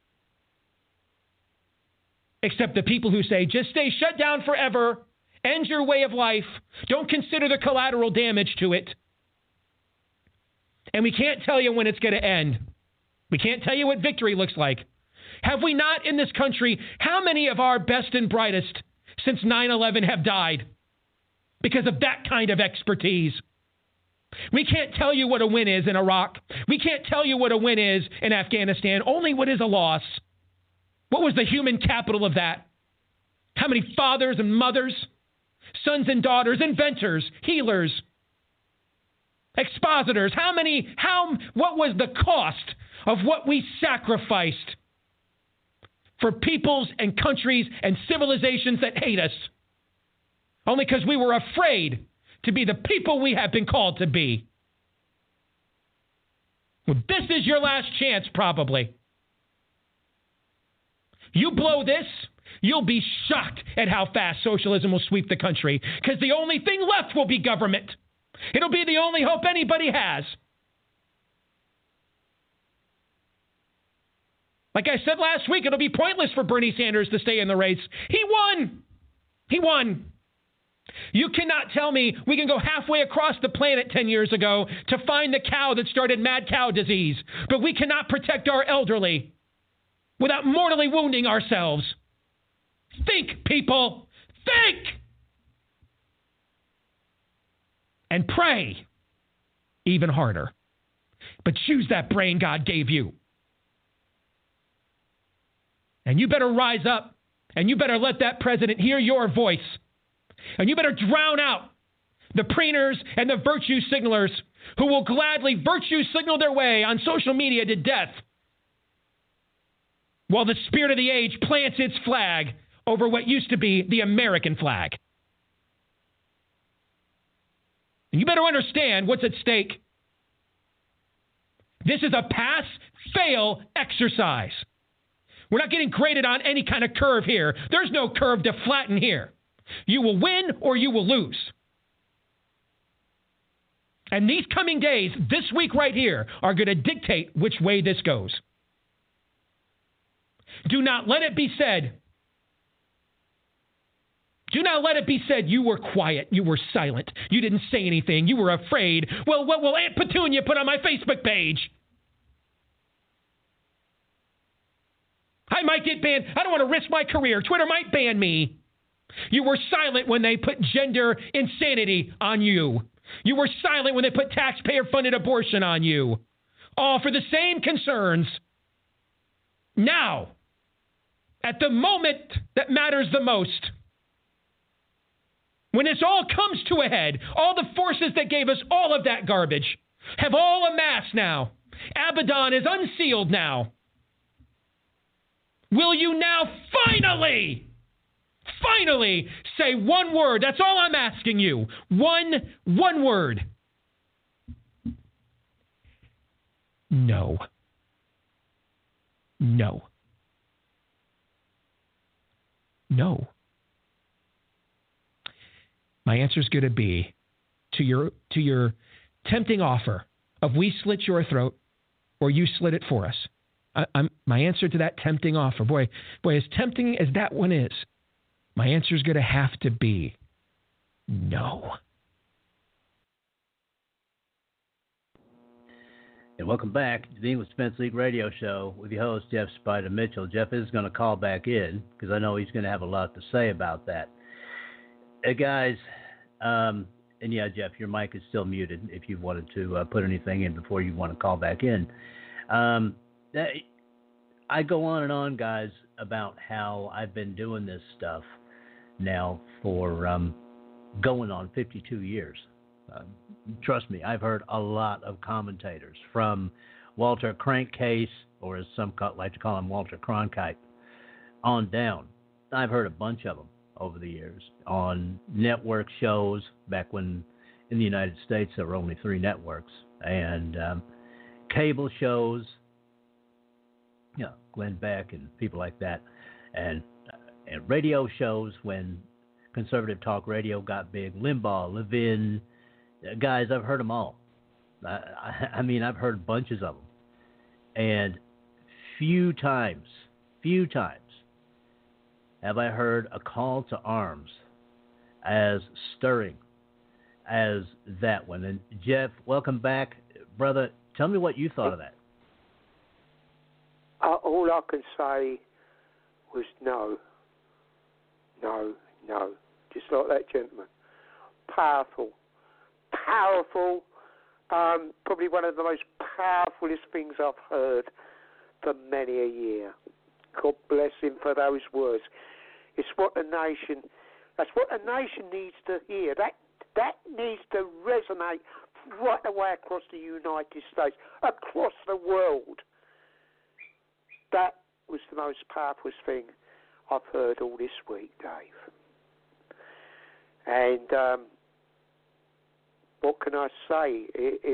Except the people who say, just stay shut down forever, end your way of life, don't consider the collateral damage to it. And we can't tell you when it's going to end. We can't tell you what victory looks like. Have we not in this country, how many of our best and brightest since 9/11 have died because of that kind of expertise? We can't tell you what a win is in Iraq. We can't tell you what a win is in Afghanistan, only what is a loss. What was the human capital of that? How many fathers and mothers, sons and daughters, inventors, healers, Expositors, what was the cost of what we sacrificed for peoples and countries and civilizations that hate us? Only because we were afraid to be the people we have been called to be. Well, this is your last chance, probably. You blow this, you'll be shocked at how fast socialism will sweep the country, because the only thing left will be government. It'll be the only hope anybody has. Like I said last week, it'll be pointless for Bernie Sanders to stay in the race. He won. He won. You cannot tell me we can go halfway across the planet 10 years ago to find the cow that started mad cow disease, but we cannot protect our elderly without mortally wounding ourselves. Think, people. Think! And pray even harder. But use that brain God gave you. And you better rise up, and you better let that president hear your voice. And you better drown out the preeners and the virtue signalers who will gladly virtue signal their way on social media to death while the spirit of the age plants its flag over what used to be the American flag. And you better understand what's at stake. This is a pass-fail exercise. We're not getting graded on any kind of curve here. There's no curve to flatten here. You will win or you will lose. And these coming days, this week right here, are going to dictate which way this goes. Do not let it be said you were quiet, you were silent, you didn't say anything, you were afraid. Well, what will Aunt Petunia put on my Facebook page? I might get banned. I don't want to risk my career. Twitter might ban me. You were silent when they put gender insanity on you. You were silent when they put taxpayer-funded abortion on you. All for the same concerns. Now, at the moment that matters the most, when this all comes to a head, all the forces that gave us all of that garbage have all amassed now. Abaddon is unsealed now. Will you now finally say one word? That's all I'm asking you. One word. No. No. No. My answer is going to be to your tempting offer of we slit your throat or you slit it for us. My answer to that tempting offer, boy, as tempting as that one is, my answer is going to have to be no. And welcome back to the English Defense League radio show with your host, Jeff Spider Mitchell. Jeff is going to call back in because I know he's going to have a lot to say about that. Guys, and yeah, Jeff, your mic is still muted if you wanted to put anything in before you want to call back in. I go on and on, guys, about how I've been doing this stuff now for going on 52 years. Trust me, I've heard a lot of commentators from Walter Crankcase, or as some like to call him, Walter Cronkite, on down. I've heard a bunch of them over the years on network shows back when in the United States there were only 3 networks, and cable shows, Glenn Beck and people like that, and radio shows when conservative talk radio got big, Limbaugh, Levin, guys, I've heard them all. I mean, I've heard bunches of them, and few times have I heard a call to arms as stirring as that one. And Jeff, welcome back, brother. Tell me what you thought of that. All I can say was no. Just like that gentleman. Powerful. Probably one of the most powerfulest things I've heard for many a year. God bless him for those words. That's what a nation needs to hear. That needs to resonate right away across the United States, across the world. That was the most powerful thing I've heard all this week, Dave. And what can I say?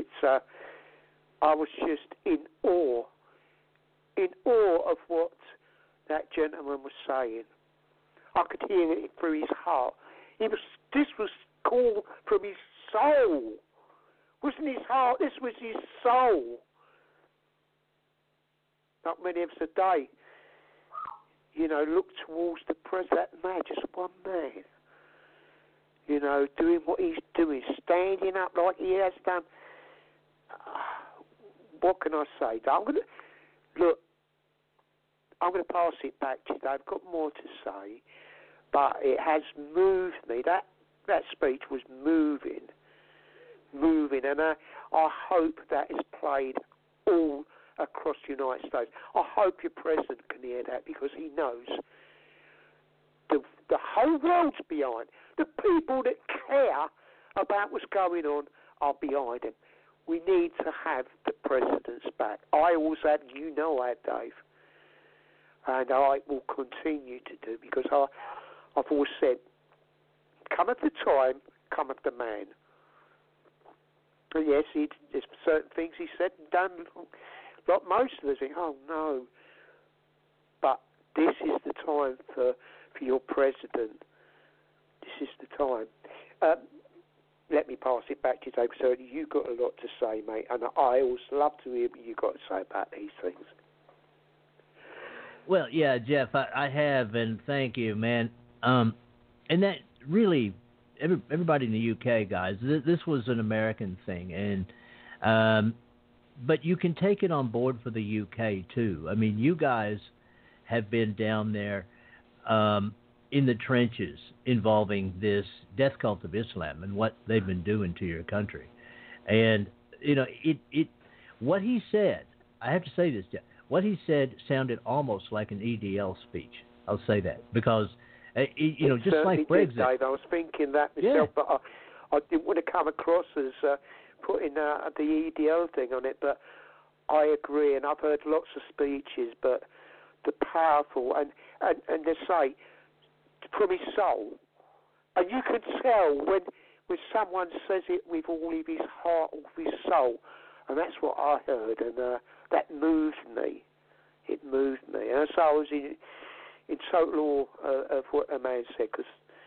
I was just in awe of what that gentleman was saying. I could hear it through his heart. This was called from his soul. Wasn't his heart? This was his soul. Not many of us today, look towards the president. That man, just one man, doing what he's doing, standing up like he has done. What can I say? I'm going to pass it back to you. I've got more to say, but it has moved me. That speech was moving, and I hope that is played all across the United States. I hope your president can hear that, because he knows the whole world's behind. The people that care about what's going on are behind him. We need to have the president's back. I always had, I had, Dave. And I will continue to do, because I've always said, cometh the time, cometh the man. And yes, there's certain things he said and done, like most of us think, oh no. But this is the time for your president. This is the time. Let me pass it back to you, Dave. So you've got a lot to say, mate, and I always love to hear what you've got to say about these things. Well, yeah, Jeff, I have, and thank you, man. And that really, everybody in the UK, guys, this was an American thing, and but you can take it on board for the UK too. I mean, you guys have been down there in the trenches involving this death cult of Islam and what they've been doing to your country, and what he said. I have to say this, Jeff. What he said sounded almost like an EDL speech. I'll say that because, just like Brexit. Dave, I was thinking that myself, but I didn't want to come across as putting the EDL thing on it. But I agree, and I've heard lots of speeches, but the powerful and they say from his soul, and you can tell when someone says it with all of his heart, all of his soul, and that's what I heard, and that moved me. It moved me, and so I was in total awe of what a man said, because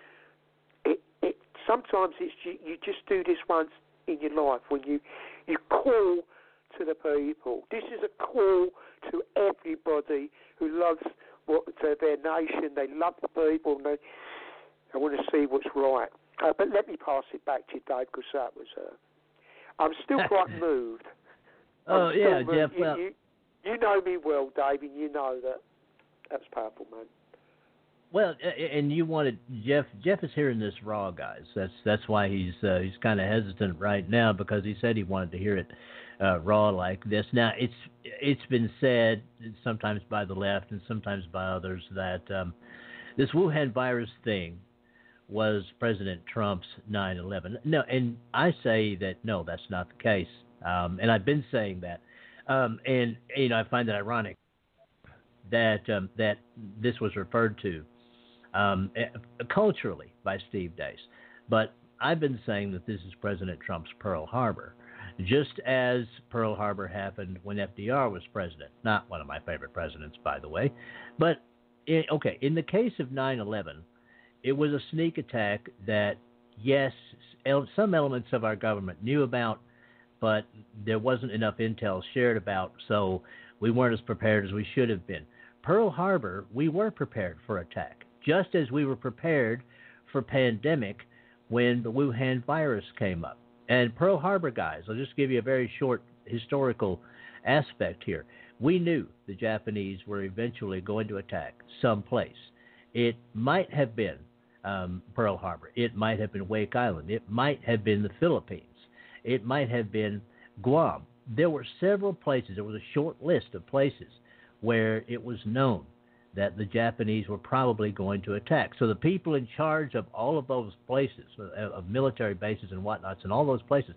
it sometimes you just do this once in your life when you call to the people. This is a call to everybody who loves their nation. They love the people, and they want to see what's right. But let me pass it back to you, Dave, because that was. I'm still quite moved. Oh yeah, Jeff. Well, you know me well, Dave, and you know that's powerful, man. Well, and you wanted Jeff. Jeff is hearing this raw, guys. That's why he's kind of hesitant right now, because he said he wanted to hear it raw like this. Now it's been said sometimes by the left and sometimes by others that this Wuhan virus thing was President Trump's 9/11. No, and I say that no, that's not the case. And I've been saying that, and I find it ironic that that this was referred to culturally by Steve Deace, but I've been saying that this is President Trump's Pearl Harbor, just as Pearl Harbor happened when FDR was president. Not one of my favorite presidents, by the way, but in the case of 9/11, it was a sneak attack that yes, some elements of our government knew about, but there wasn't enough intel shared about, so we weren't as prepared as we should have been. Pearl Harbor, we were prepared for attack, just as we were prepared for pandemic when the Wuhan virus came up. And Pearl Harbor, guys, I'll just give you a very short historical aspect here. We knew the Japanese were eventually going to attack some place. It might have been Pearl Harbor. It might have been Wake Island. It might have been the Philippines. It might have been Guam. There were several places. There was a short list of places where it was known that the Japanese were probably going to attack. So the people in charge of all of those places, of military bases and whatnots and all those places,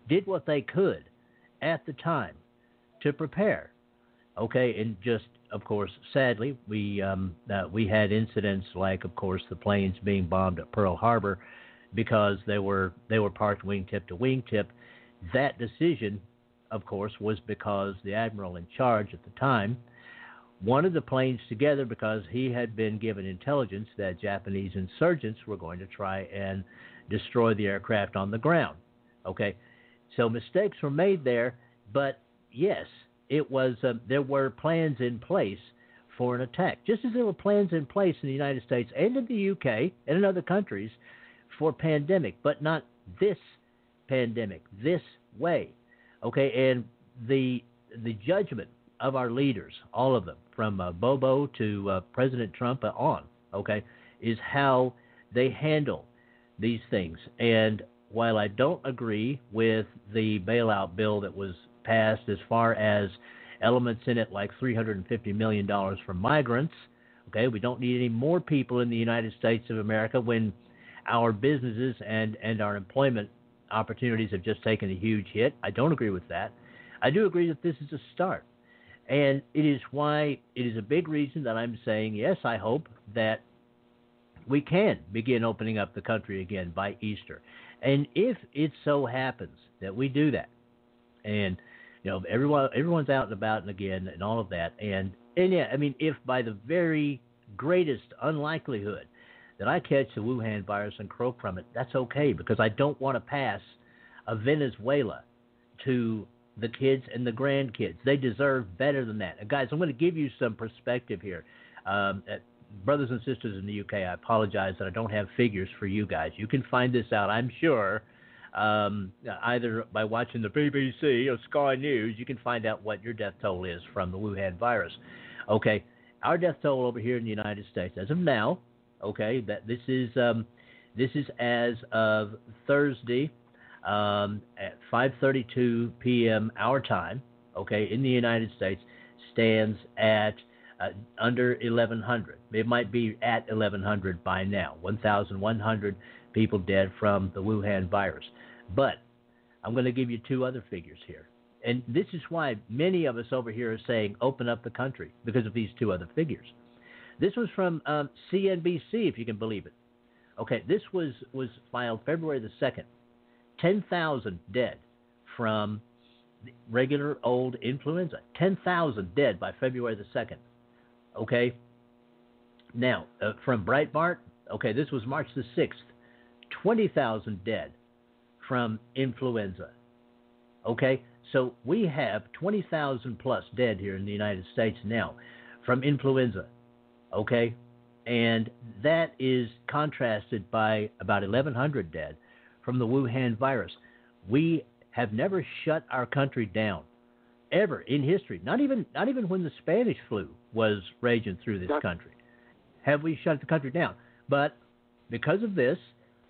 did what they could at the time to prepare. Okay, and just, of course, sadly, we had incidents like, of course, the planes being bombed at Pearl Harbor because they were parked wingtip to wingtip. That decision, of course, was because the admiral in charge at the time wanted the planes together because he had been given intelligence that Japanese insurgents were going to try and destroy the aircraft on the ground. Okay, so mistakes were made there, but yes, it was. There were plans in place for an attack, just as there were plans in place in the United States and in the UK and in other countries for pandemic, but not this pandemic, this way. Okay, and the judgment of our leaders, all of them, from Bobo to President Trump on, okay, is how they handle these things. And while I don't agree with the bailout bill that was passed as far as elements in it like $350 million for migrants, okay, we don't need any more people in the United States of America when our businesses and our employment opportunities have just taken a huge hit. I don't agree with that. I do agree that this is a start. And it is why it is a big reason that I'm saying, yes, I hope that we can begin opening up the country again by Easter. And if it so happens that we do that, and you know, everyone's out and about and again and all of that, and yeah, I mean, if by the very greatest unlikelihood that I catch the Wuhan virus and croak from it, that's okay, because I don't want to pass a Venezuela to the kids and the grandkids. They deserve better than that. And guys, I'm going to give you some perspective here. Brothers and sisters in the UK, I apologize that I don't have figures for you guys. You can find this out, I'm sure, either by watching the BBC or Sky News. You can find out what your death toll is from the Wuhan virus. Okay, our death toll over here in the United States, as of now, okay, that this is as of Thursday at 5:32 p.m. our time, okay, in the United States, stands at under 1,100. It might be at 1,100 by now. 1,100 people dead from the Wuhan virus. But I'm going to give you two other figures here. And this is why many of us over here are saying open up the country, because of these two other figures. This was from CNBC, if you can believe it. Okay, this was filed February the 2nd. 10,000 dead from regular old influenza. 10,000 dead by February the 2nd. Okay? Now, from Breitbart, okay, this was March the 6th. 20,000 dead from influenza. Okay? So we have 20,000 plus dead here in the United States now from influenza. Okay? And that is contrasted by about 1,100 dead from the Wuhan virus. We have never shut our country down, ever in history. Not even when the Spanish flu was raging through this country have we shut the country down. But because of this,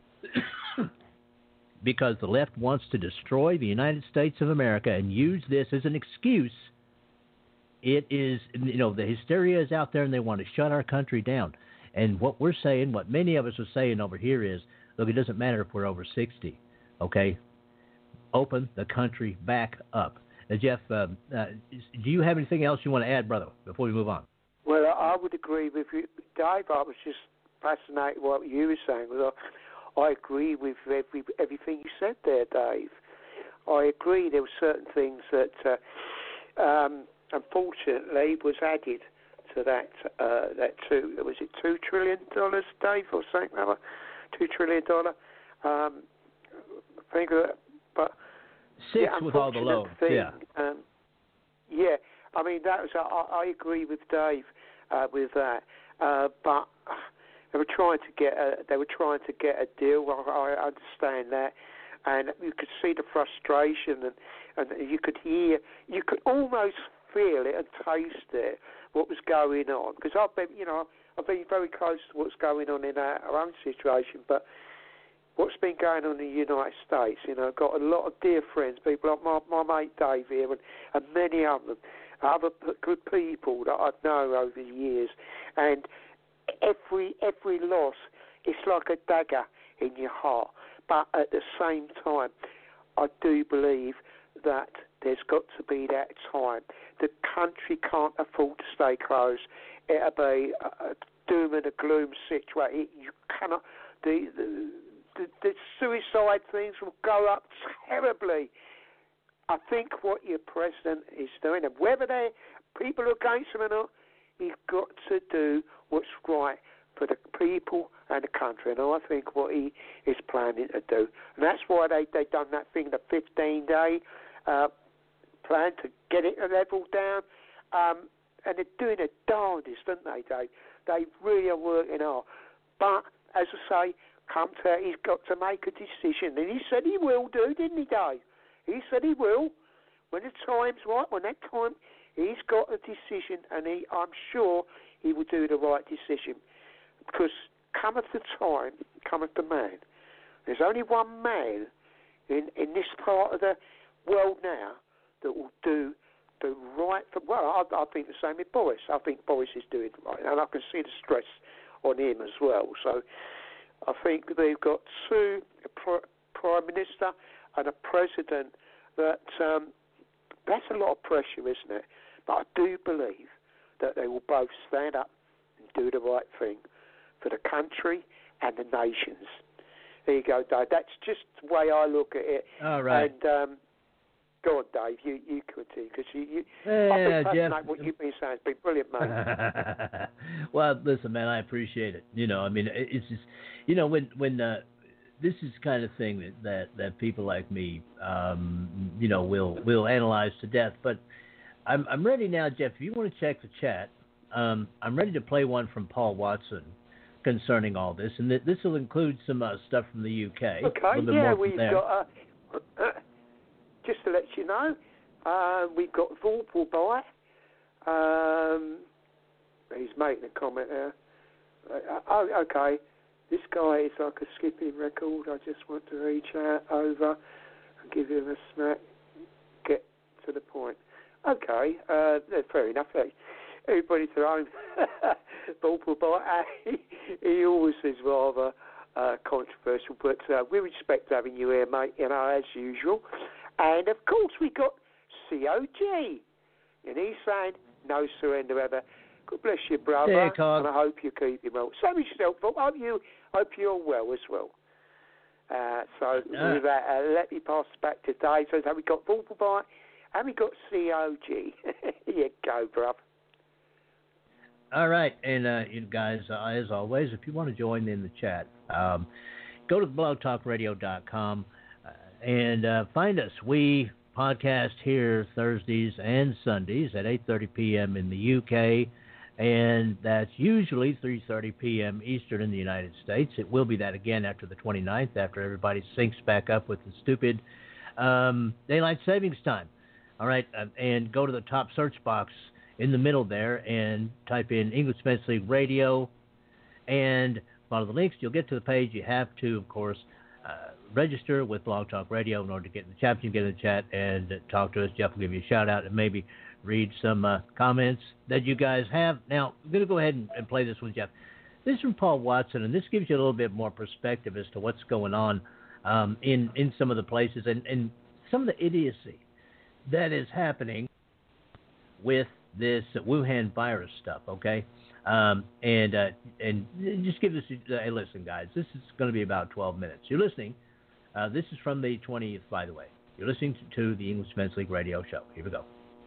because the left wants to destroy the United States of America and use this as an excuse, it is, you know, the hysteria is out there and they want to shut our country down. And what we're saying, what many of us are saying over here is, look, it doesn't matter if we're over 60, okay? Open the country back up. Jeff, do you have anything else you want to add, brother, before we move on? Well, I would agree with you. Dave, I was just fascinated with what you were saying. I agree with everything you said there, Dave. I agree there were certain things that, unfortunately, was added to that was it $2 trillion, Dave, or something like that? $2 trillion. I think of that, but 6 with all the loans. Yeah. Yeah. I mean, that was. I agree with Dave with that, but they were trying to get a deal. I understand that, and you could see the frustration, and you could almost feel it and taste it, what was going on. Because I've been very close to what's going on in our own situation, but what's been going on in the United States, I've got a lot of dear friends, people like my mate Dave here, and many of them, other good people that I've known over the years, and every loss, it's like a dagger in your heart. But at the same time, I do believe that there's got to be that time. The country can't afford to stay closed. It'll be a doom and a gloom situation. You cannot. The suicide things will go up terribly. I think what your president is doing, and whether they're people are against him or not, he's got to do what's right for the people and the country. And I think what he is planning to do. And that's why they done that thing, the 15-day plan to get it leveled down. And they're doing a darndest, aren't they, Dave? They really are working hard. But, as I say, he's got to make a decision. And he said he will do, didn't he, Dave? He said he will. When the time's right, when that time, he's got a decision, and I'm sure he will do the right decision. Because cometh the time, cometh the man. There's only one man in this part of the world now that will do the right thing. Well, I think the same with Boris. I think Boris is doing right, and I can see the stress on him as well. So I think they've got two, a Prime Minister and a President, that that's a lot of pressure, isn't it? But I do believe that they will both stand up and do the right thing for the country and the nations. There you go, Dave. That's just the way I look at it. All right. And go on, Dave. You continue, because I think Jeff, what you've been saying has been brilliant, mate. Well, listen, man, I appreciate it. I mean, it's just, when this is the kind of thing that people like me, will analyze to death. But I'm ready now, Jeff. If you want to check the chat, I'm ready to play one from Paul Watson concerning all this, and this will include some stuff from the UK. Okay, yeah, we've got. Just to let you know, we've got Vorpal by. He's making a comment there. Okay. This guy is like a skipping record. I just want to reach out over and give him a smack. Get to the point. Okay, fair enough. Everybody to their own. Vorpal by. He always is rather controversial, but we respect having you here, mate, as usual. And, of course, we got COG. And he's saying, no surrender ever. God bless you, brother. Yeah, and I hope you keep him well. Same as yourself, hope you're well as well. With that, let me pass back to Dave. So we got Vorpal Bite and we got COG. Here you go, brother. All right. And, you guys, as always, if you want to join in the chat, go to blogtalkradio.com. And find us. We podcast here Thursdays and Sundays at 8:30 p.m. in the UK, and that's usually 3:30 p.m. Eastern in the United States. It will be that again after the 29th, after everybody syncs back up with the stupid daylight savings time. All right, and go to the top search box in the middle there and type in English Defense League Radio and follow the links. You'll get to the page. You have to, of course, register with Blog Talk Radio in order to get in the chat. You can get in the chat and talk to us. Jeff will give you a shout out and maybe read some comments that you guys have. Now, I'm going to go ahead and play this with Jeff. This is from Paul Watson, and this gives you a little bit more perspective as to what's going on in some of the places and some of the idiocy that is happening with this Wuhan virus stuff, okay? And just give this a listen, guys. This is going to be about 12 minutes. You're listening. This is from the 20th, by the way. You're listening to the English Defense League radio show. Here we go.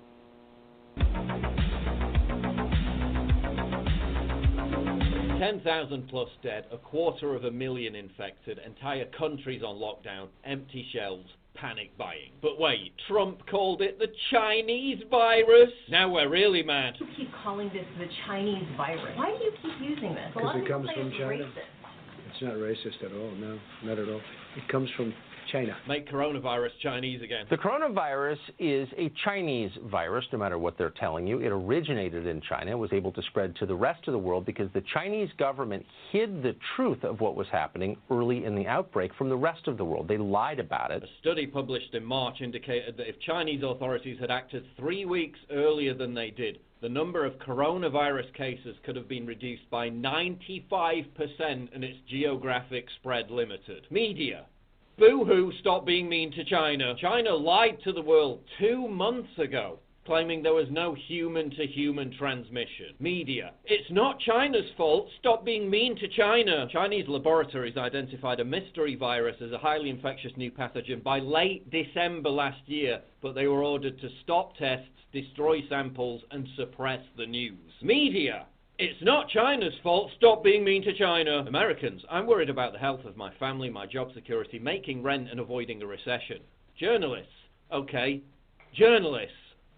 10,000 plus dead, 250,000 infected, entire countries on lockdown, empty shelves, panic buying. But wait, Trump called it the Chinese virus? Now we're really mad. You keep calling this the Chinese virus. Why do you keep using this? Because it comes from China. It's not racist at all, no, not at all. It comes from China. Make coronavirus Chinese again. The coronavirus is a Chinese virus, no matter what they're telling you. It originated in China, was able to spread to the rest of the world because the Chinese government hid the truth of what was happening early in the outbreak from the rest of the world. They lied about it. A study published in March indicated that if Chinese authorities had acted 3 weeks earlier than they did, the number of coronavirus cases could have been reduced by 95% and its geographic spread limited. Media. Boo-hoo, stop being mean to China. China lied to the world 2 months ago, claiming there was no human-to-human transmission. Media. It's not China's fault. Stop being mean to China. Chinese laboratories identified a mystery virus as a highly infectious new pathogen by late December last year, but they were ordered to stop tests, destroy samples, and suppress the news. Media. It's not China's fault. Stop being mean to China. Americans. I'm worried about the health of my family, my job security, making rent, and avoiding a recession. Journalists. Okay. Journalists.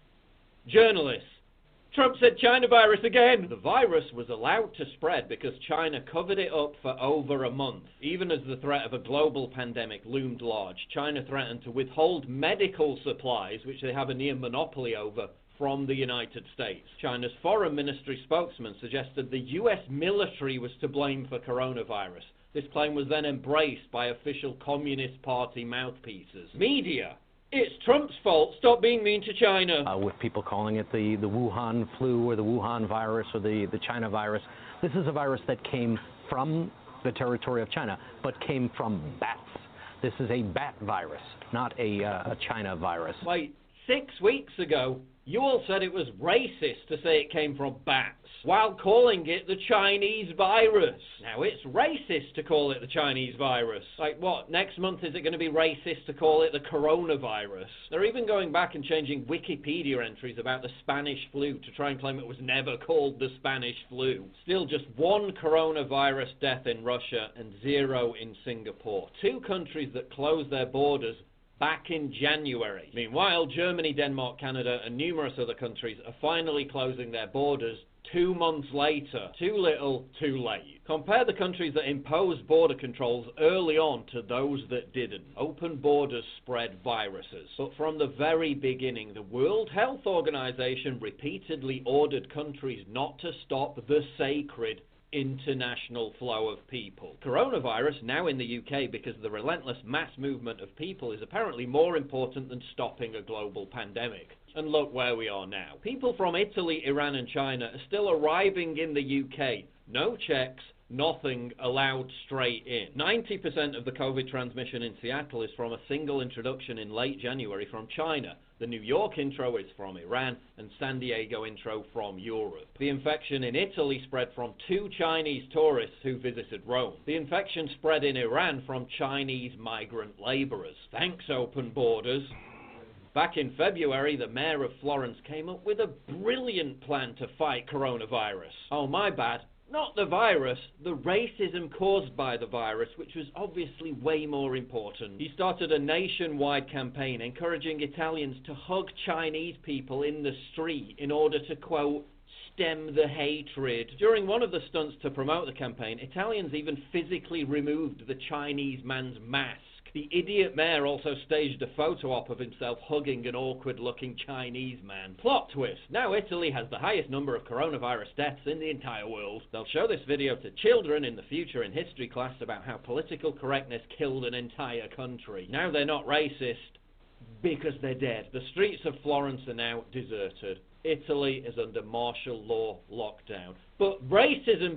Trump said China virus again. The virus was allowed to spread because China covered it up for over a month. Even as the threat of a global pandemic loomed large, China threatened to withhold medical supplies, which they have a near monopoly over, from the United States. China's foreign ministry spokesman suggested the US military was to blame for coronavirus. This claim was then embraced by official Communist Party mouthpieces. Media. It's Trump's fault. Stop being mean to China. With people calling it the Wuhan flu or the Wuhan virus or the China virus. This is a virus that came from the territory of China, but came from bats. This is a bat virus, not a China virus. Wait, 6 weeks ago, you all said it was racist to say it came from bats, while calling it the Chinese virus. Now, it's racist to call it the Chinese virus. Like what, next month is it going to be racist to call it the coronavirus? They're even going back and changing Wikipedia entries about the Spanish flu to try and claim it was never called the Spanish flu. Still just 1 coronavirus death in Russia and 0 in Singapore. 2 countries that closed their borders back in January. Meanwhile, Germany, Denmark, Canada, and numerous other countries are finally closing their borders 2 months later. Too little, too late. Compare the countries that imposed border controls early on to those that didn't. Open borders spread viruses. But from the very beginning, the World Health Organization repeatedly ordered countries not to stop the sacred international flow of people. Coronavirus, now in the UK because the relentless mass movement of people is apparently more important than stopping a global pandemic. And look where we are now. People from Italy, Iran and China are still arriving in the UK. No checks, nothing, allowed straight in. 90% of the COVID transmission in Seattle is from a single introduction in late January from China. The New York intro is from Iran, and San Diego intro from Europe. The infection in Italy spread from 2 Chinese tourists who visited Rome. The infection spread in Iran from Chinese migrant laborers. Thanks, open borders. Back in February, the mayor of Florence came up with a brilliant plan to fight coronavirus. Oh, my bad. Not the virus, the racism caused by the virus, which was obviously way more important. He started a nationwide campaign encouraging Italians to hug Chinese people in the street in order to, quote, stem the hatred. During one of the stunts to promote the campaign, Italians even physically removed the Chinese man's mask. The idiot mayor also staged a photo op of himself hugging an awkward-looking Chinese man. Plot twist. Now Italy has the highest number of coronavirus deaths in the entire world. They'll show this video to children in the future in history class about how political correctness killed an entire country. Now they're not racist because they're dead. The streets of Florence are now deserted. Italy is under martial law lockdown. But racism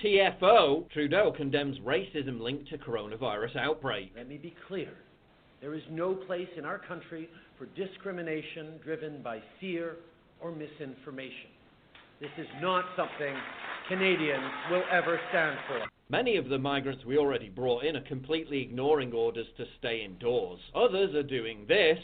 BTFO, Trudeau condemns racism linked to coronavirus outbreak. Let me be clear. There is no place in our country for discrimination driven by fear or misinformation. This is not something Canadians will ever stand for. Many of the migrants we already brought in are completely ignoring orders to stay indoors. Others are doing this.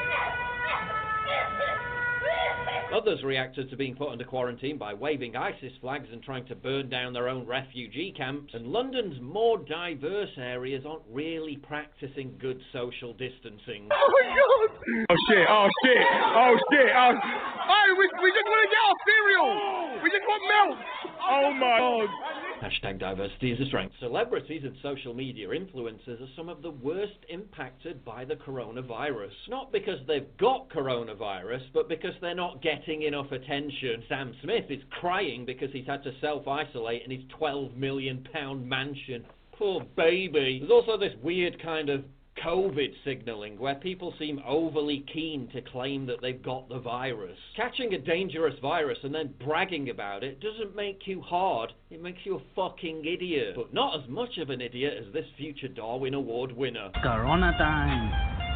Others reacted to being put under quarantine by waving ISIS flags and trying to burn down their own refugee camps. And London's more diverse areas aren't really practicing good social distancing. Oh my God! Oh shit, oh shit, oh shit, oh... Oh, we just want to get our cereal! We just want milk! Oh my God! Hashtag diversity is a strength. Celebrities and social media influencers are some of the worst impacted by the coronavirus. Not because they've got coronavirus, but because they're not getting enough attention. Sam Smith is crying because he's had to self-isolate in his £12 million mansion. Poor baby. There's also this weird kind of COVID signaling, where people seem overly keen to claim that they've got the virus. Catching a dangerous virus and then bragging about it doesn't make you hard, it makes you a fucking idiot. But not as much of an idiot as this future Darwin Award winner. Corona time.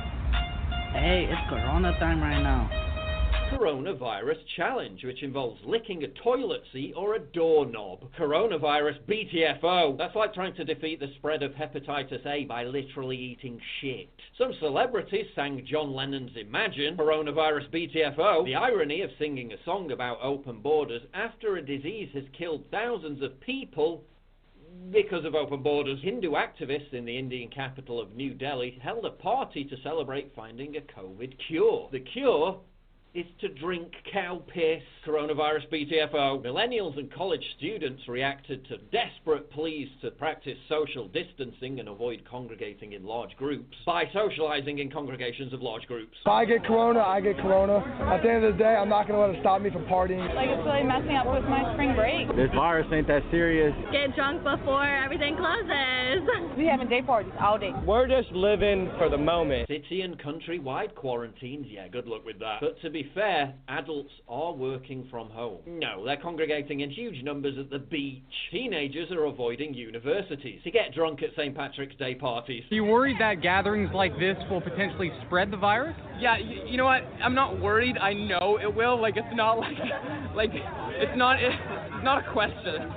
Hey, it's Corona time right now. Coronavirus challenge, which involves licking a toilet seat or a doorknob. Coronavirus BTFO. That's like trying to defeat the spread of hepatitis A by literally eating shit. Some celebrities sang John Lennon's Imagine. Coronavirus BTFO. The irony of singing a song about open borders after a disease has killed thousands of people because of open borders. Hindu activists in the Indian capital of New Delhi held a party to celebrate finding a COVID cure. The cure is to drink cow piss. Coronavirus BTFO. Millennials and college students reacted to desperate pleas to practice social distancing and avoid congregating in large groups by socializing in congregations of large groups. If I get corona, I get corona. At the end of the day, I'm not going to let it stop me from partying. Like, it's really messing up with my spring break. This virus ain't that serious. Get drunk before everything closes. We having day parties all day. We're just living for the moment. City and country-wide quarantines, yeah, good luck with that. But to be fair, adults are working from home. No, they're congregating in huge numbers at the beach. Teenagers are avoiding universities to get drunk at St. Patrick's Day parties. Are you worried that gatherings like this will potentially spread the virus? Yeah, you know what? I'm not worried. I know it will. Like, it's not it's not a question.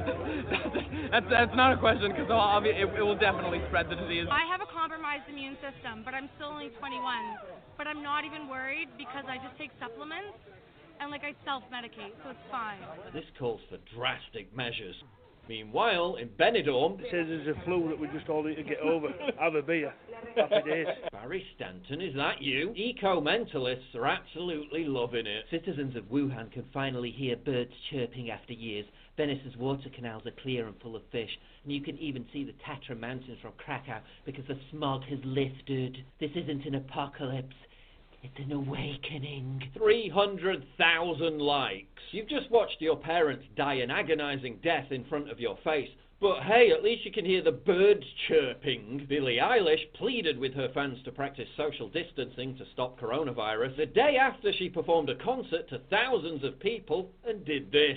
That's not a question, because it will definitely spread the disease. I have a compromised immune system, but I'm still only 21. But I'm not even worried because I just take supplements and I self-medicate, so it's fine. This calls for drastic measures. Meanwhile, in Benidorm, it says there's a flu that we just all need to get over. Have a beer. Happy days. Barry Stanton, is that you? Eco-mentalists are absolutely loving it. Citizens of Wuhan can finally hear birds chirping after years. Venice's water canals are clear and full of fish, and you can even see the Tatra Mountains from Krakow because the smog has lifted. This isn't an apocalypse. It's an awakening. 300,000 likes. You've just watched your parents die an agonizing death in front of your face. But hey, at least you can hear the birds chirping. Billie Eilish pleaded with her fans to practice social distancing to stop coronavirus the day after she performed a concert to thousands of people and did this.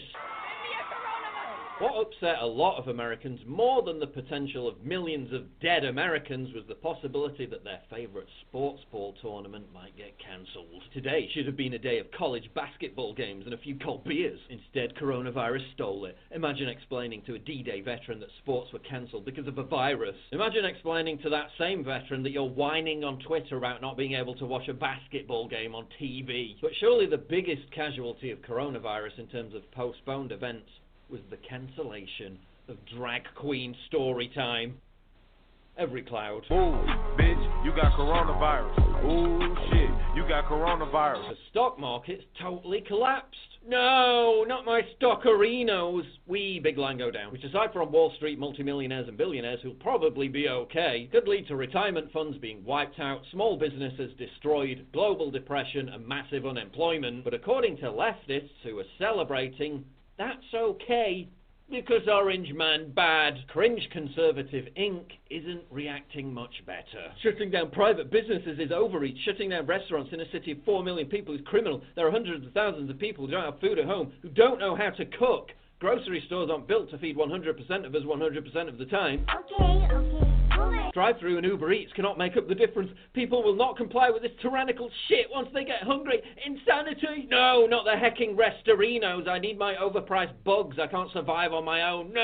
What upset a lot of Americans more than the potential of millions of dead Americans was the possibility that their favourite sports ball tournament might get cancelled. Today should have been a day of college basketball games and a few cold beers. Instead, coronavirus stole it. Imagine explaining to a D-Day veteran that sports were cancelled because of a virus. Imagine explaining to that same veteran that you're whining on Twitter about not being able to watch a basketball game on TV. But surely the biggest casualty of coronavirus in terms of postponed events was the cancellation of drag queen story time. Every cloud. Ooh, bitch, you got coronavirus. Ooh, shit, you got coronavirus. The stock market's totally collapsed. No, not my stockerinos. Big line go down. Which, aside from Wall Street multimillionaires and billionaires who'll probably be okay, could lead to retirement funds being wiped out, small businesses destroyed, global depression and massive unemployment. But according to leftists who are celebrating, that's okay, because Orange Man bad. Cringe Conservative Inc. isn't reacting much better. Shutting down private businesses is overreach. Shutting down restaurants in a city of 4 million people is criminal. There are hundreds of thousands of people who don't have food at home, who don't know how to cook. Grocery stores aren't built to feed 100% of us 100% of the time. Okay. Drive-thru and Uber Eats cannot make up the difference. People will not comply with this tyrannical shit once they get hungry. Insanity! No, not the hecking Restorinos. I need my overpriced bugs. I can't survive on my own.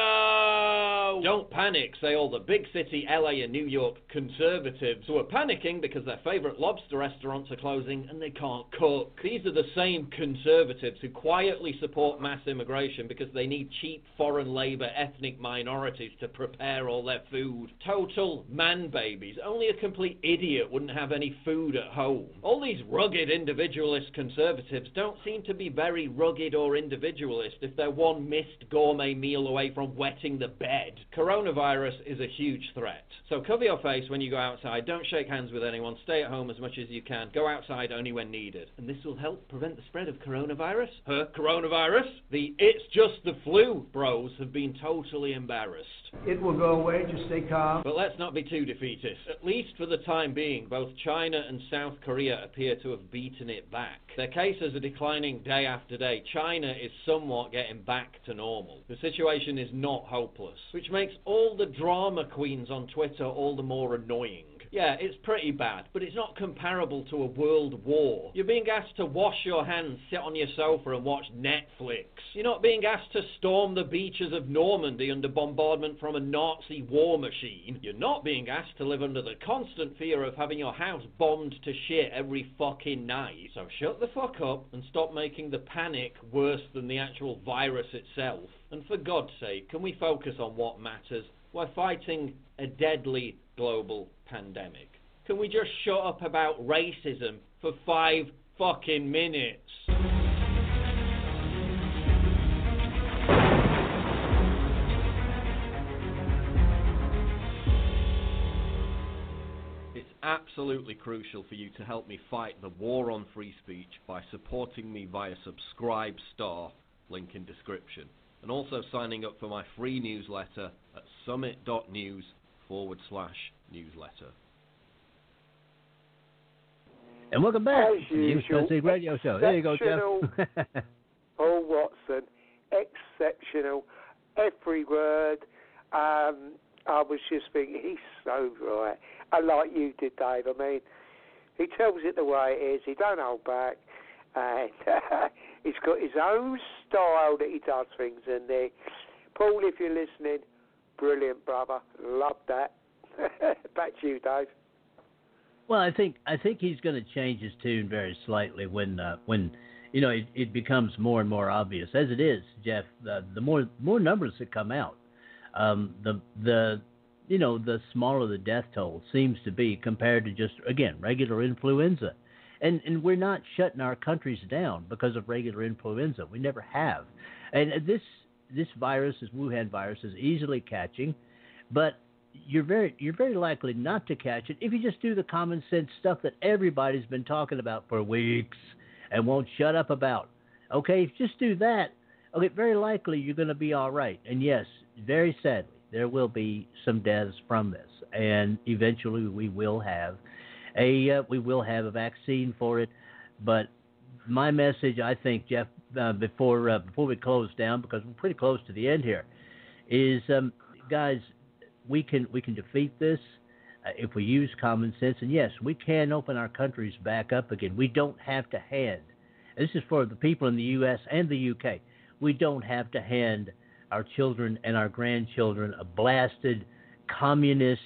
No! Don't panic, say all the big city LA and New York conservatives who are panicking because their favourite lobster restaurants are closing and they can't cook. These are the same conservatives who quietly support mass immigration because they need cheap foreign labour ethnic minorities to prepare all their food. Total man babies. Only a complete idiot wouldn't have any food at home. All these rugged individualist conservatives don't seem to be very rugged or individualist if they're one missed gourmet meal away from wetting the bed. Coronavirus is a huge threat. So cover your face when you go outside. Don't shake hands with anyone. Stay at home as much as you can. Go outside only when needed. And this will help prevent the spread of coronavirus. Coronavirus? The it's just the flu bros have been totally embarrassed. It will go away. Just stay calm. But let's not be too defeatist. At least for the time being, both China and South Korea appear to have beaten it back. Their cases are declining day after day. China is somewhat getting back to normal. The situation is not hopeless, which makes all the drama queens on Twitter all the more annoying. Yeah, it's pretty bad, but it's not comparable to a world war. You're being asked to wash your hands, sit on your sofa and watch Netflix. You're not being asked to storm the beaches of Normandy under bombardment from a Nazi war machine. You're not being asked to live under the constant fear of having your house bombed to shit every fucking night. So shut the fuck up and stop making the panic worse than the actual virus itself. And for God's sake, can we focus on what matters? We're fighting a deadly global pandemic. Can we just shut up about racism for 5 fucking minutes? It's absolutely crucial for you to help me fight the war on free speech by supporting me via Subscribe Star, link in description, and also signing up for my free newsletter at summit.news/newsletter. And welcome back As to the usual, Basic Radio Show. There you go, Jeff. Paul Watson, exceptional, every word. I was just thinking, he's so right. I like you did, Dave. I mean, he tells it the way it is. He don't hold back. And he's got his own style that he does things in there. Paul, if you're listening, brilliant, brother. Love that. Back to you, Dave. Well, I think he's going to change his tune very slightly when you know it becomes more and more obvious, as it is, Jeff. The more numbers that come out, the smaller the death toll seems to be compared to just, again, regular influenza. And we're not shutting our countries down because of regular influenza. We never have. And this virus, this Wuhan virus, is easily catching, but you're very likely not to catch it if you just do the common sense stuff that everybody's been talking about for weeks and won't shut up about. Okay, if you just do that, okay, very likely you're going to be all right. And yes, very sadly, there will be some deaths from this, and eventually we will have a vaccine for it. But my message, I think, Jeff, before we close down, because we're pretty close to the end here, is guys, we can defeat this if we use common sense. And yes, we can open our countries back up again. We don't have to hand. And this is for the people in the U.S. and the U.K. We don't have to hand our children and our grandchildren a blasted communist,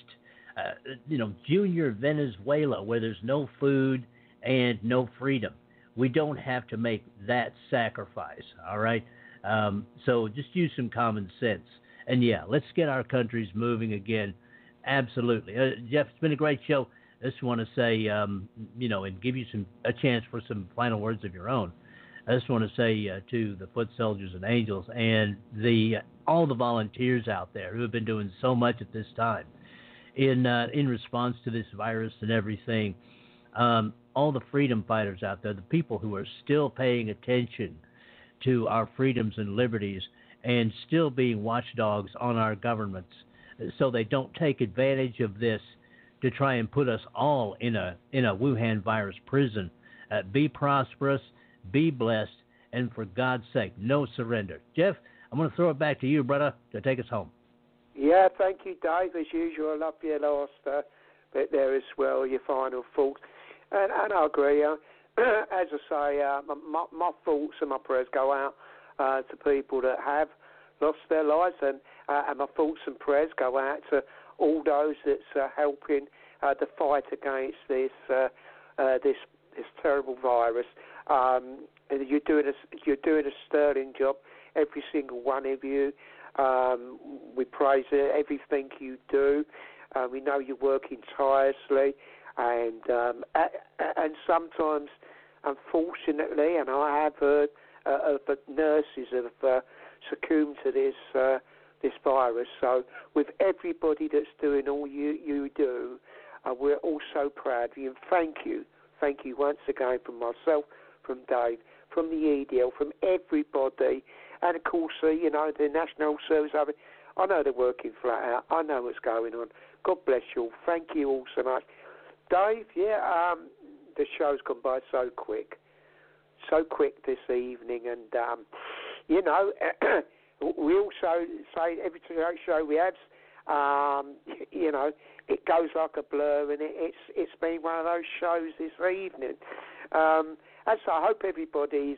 junior Venezuela where there's no food and no freedom. We don't have to make that sacrifice, all right? So just use some common sense. And, yeah, let's get our countries moving again. Absolutely. Jeff, it's been a great show. I just want to say, and give you a chance for some final words of your own. I just want to say to the foot soldiers and angels and all the volunteers out there who have been doing so much at this time in response to this virus and everything, all the freedom fighters out there, the people who are still paying attention to our freedoms and liberties and still being watchdogs on our governments so they don't take advantage of this to try and put us all in a Wuhan virus prison. Be prosperous, be blessed, and for God's sake, no surrender. Jeff, I'm going to throw it back to you, brother, to take us home. Yeah, thank you, Dave. As usual, I love your last bit there as well, your final thoughts. And I agree. As I say, my thoughts and my prayers go out to people that have lost their lives, and my thoughts and prayers go out to all those that's helping the fight against this terrible virus. And you're doing a sterling job, every single one of you. We praise everything you do. We know you're working tirelessly, and sometimes, unfortunately, and I have heard of nurses have succumbed to this virus. So, with everybody that's doing all you do, we're all so proud of you. And thank you once again from myself, from Dave, from the EDL, from everybody, and of course, the National Service I know they're working flat out. I know what's going on. God bless you all. Thank you all so much. Dave, the show's gone by so quick this evening, and we also say every show we have, it goes like a blur, and it's been one of those shows this evening. And so I hope everybody's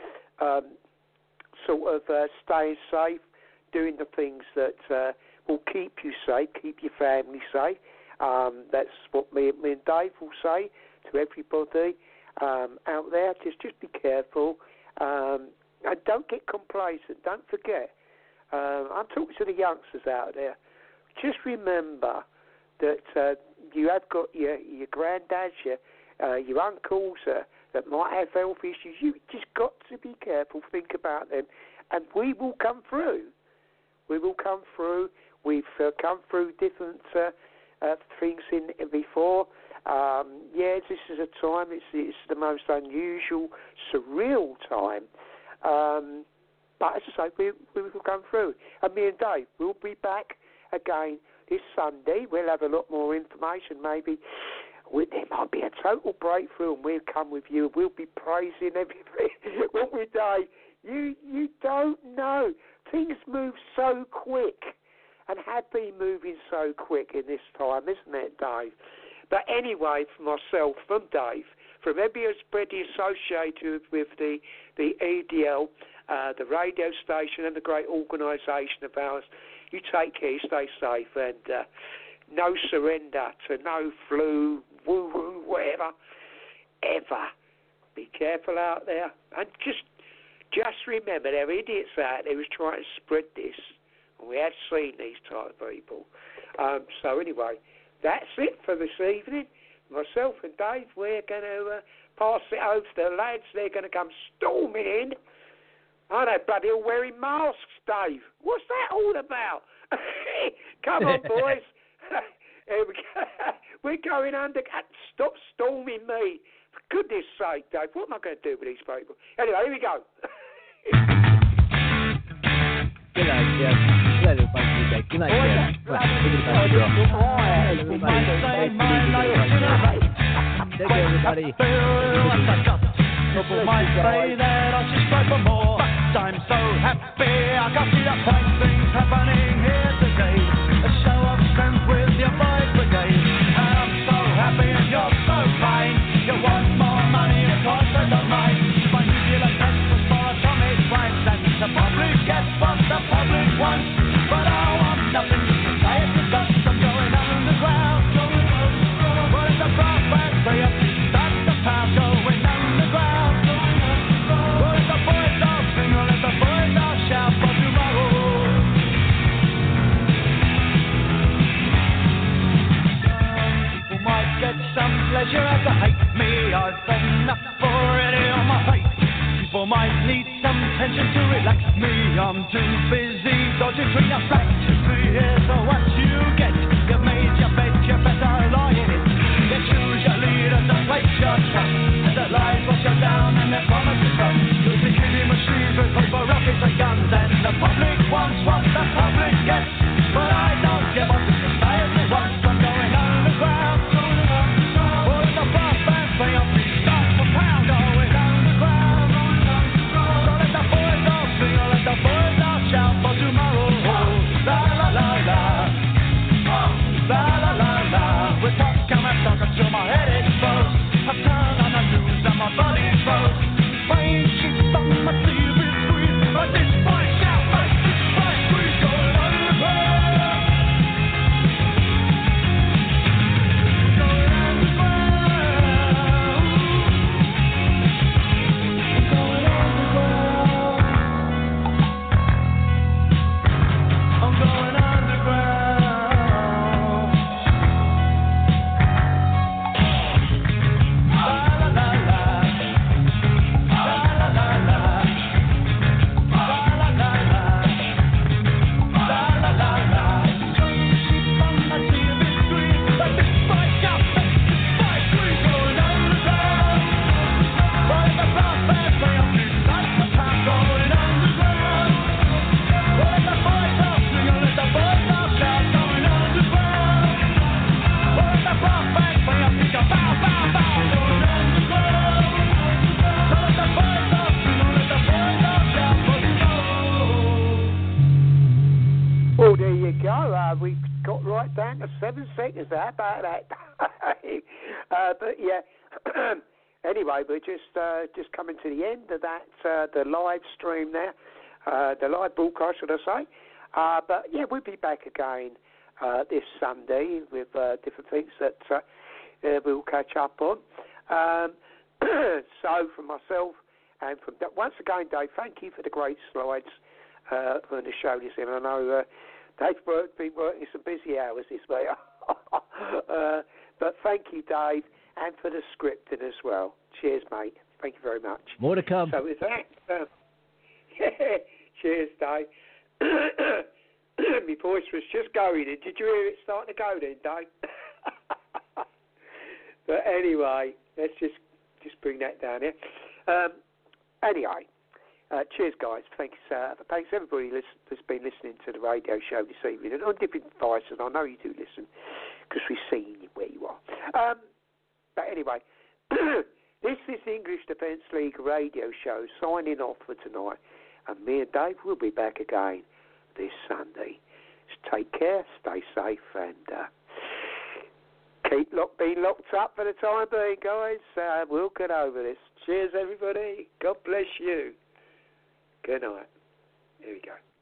staying safe, doing the things that will keep you safe, keep your family safe. That's what me and Dave will say to everybody out there. Just be careful, and don't get complacent. Don't forget. I'm talking to the youngsters out there. Just remember that you have got your granddads, your uncles that might have health issues. You just got to be careful. Think about them, and we will come through. We will come through. We've come through different things before. This is a time. It's the most unusual, surreal time. But as I say, we will come through. And me and Dave will be back again this Sunday. We'll have a lot more information. Maybe there might be a total breakthrough, and we'll come with you. We'll be praising everything. Won't we, Dave? You don't know. Things move so quick, and have been moving so quick in this time, isn't it, Dave? But anyway, for myself, from Dave, from everybody associated with the EDL, the radio station, and the great organisation of ours, you take care, stay safe, and no surrender to no flu, woo-woo, whatever, ever. Be careful out there, and just remember, there are idiots out there who's trying to spread this, and we have seen these type of people. So anyway, that's it for this evening. Myself and Dave, we're going to pass it over to the lads. They're going to come storming in. Are they bloody all wearing masks, Dave? What's that all about? Come on, boys. Here we go. We're going under. Stop storming me. For goodness sake, Dave, what am I going to do with these people? Anyway, here we go. Good night, Jeff. Good night, Jeff. Take care, everybody. People might say that I should strive for more, but I'm so happy I can see the fine things happening here today. A show of strength with your boys brigade, and I'm so happy and you're so kind. You want more money, of course I don't mind. My nuclear test was for atomic crimes, and the public gets what the public wants. But I want nothing to say it to dust. I'm going underground. But it's a brass band way up, that's the power going underground. But if the boys all sing or if the boys all shout for tomorrow. People might get some pleasure as I hate me. I've enough already on my plate. People might need some tension to relax me. I'm too busy dodging between your facts. Here's what you get. You made your bed, you better lie in it. You choose your leader to place your trust. And the lies wash you down and their promises run. You'll be killing machines with paper, rockets and guns. And the public wants what the public gets. But I don't give up. Society wants. I'm going underground. All of the brass bands play up. Start for pound. Going underground. So let the boys all sing. Or let the boys all shout for tomorrow. La la la la. La la la la. we got right down to 7 seconds. How about that? But yeah. Anyway, we're just coming to the end of that, the live stream there, the live broadcast, should I say. But yeah, we'll be back again this Sunday with different things that we'll catch up on. So from myself and from once again, Dave, thank you for the great slides for the show this evening. I know Dave's been working some busy hours this week. But thank you, Dave, and for the scripting as well. Cheers, mate. Thank you very much. More to come. So with that, cheers, Dave. My voice was just going. Did you hear it starting to go then, Dave? But anyway, let's just bring that down here. Anyway, cheers, guys. Thanks everybody that's been listening to the radio show this evening and on different devices. I know you do listen because we've seen where you are. But anyway, this is the English Defence League radio show signing off for tonight. And me and Dave will be back again this Sunday. Just take care, stay safe, and keep being locked up for the time being, guys. We'll get over this. Cheers, everybody. God bless you. Good night. Here we go.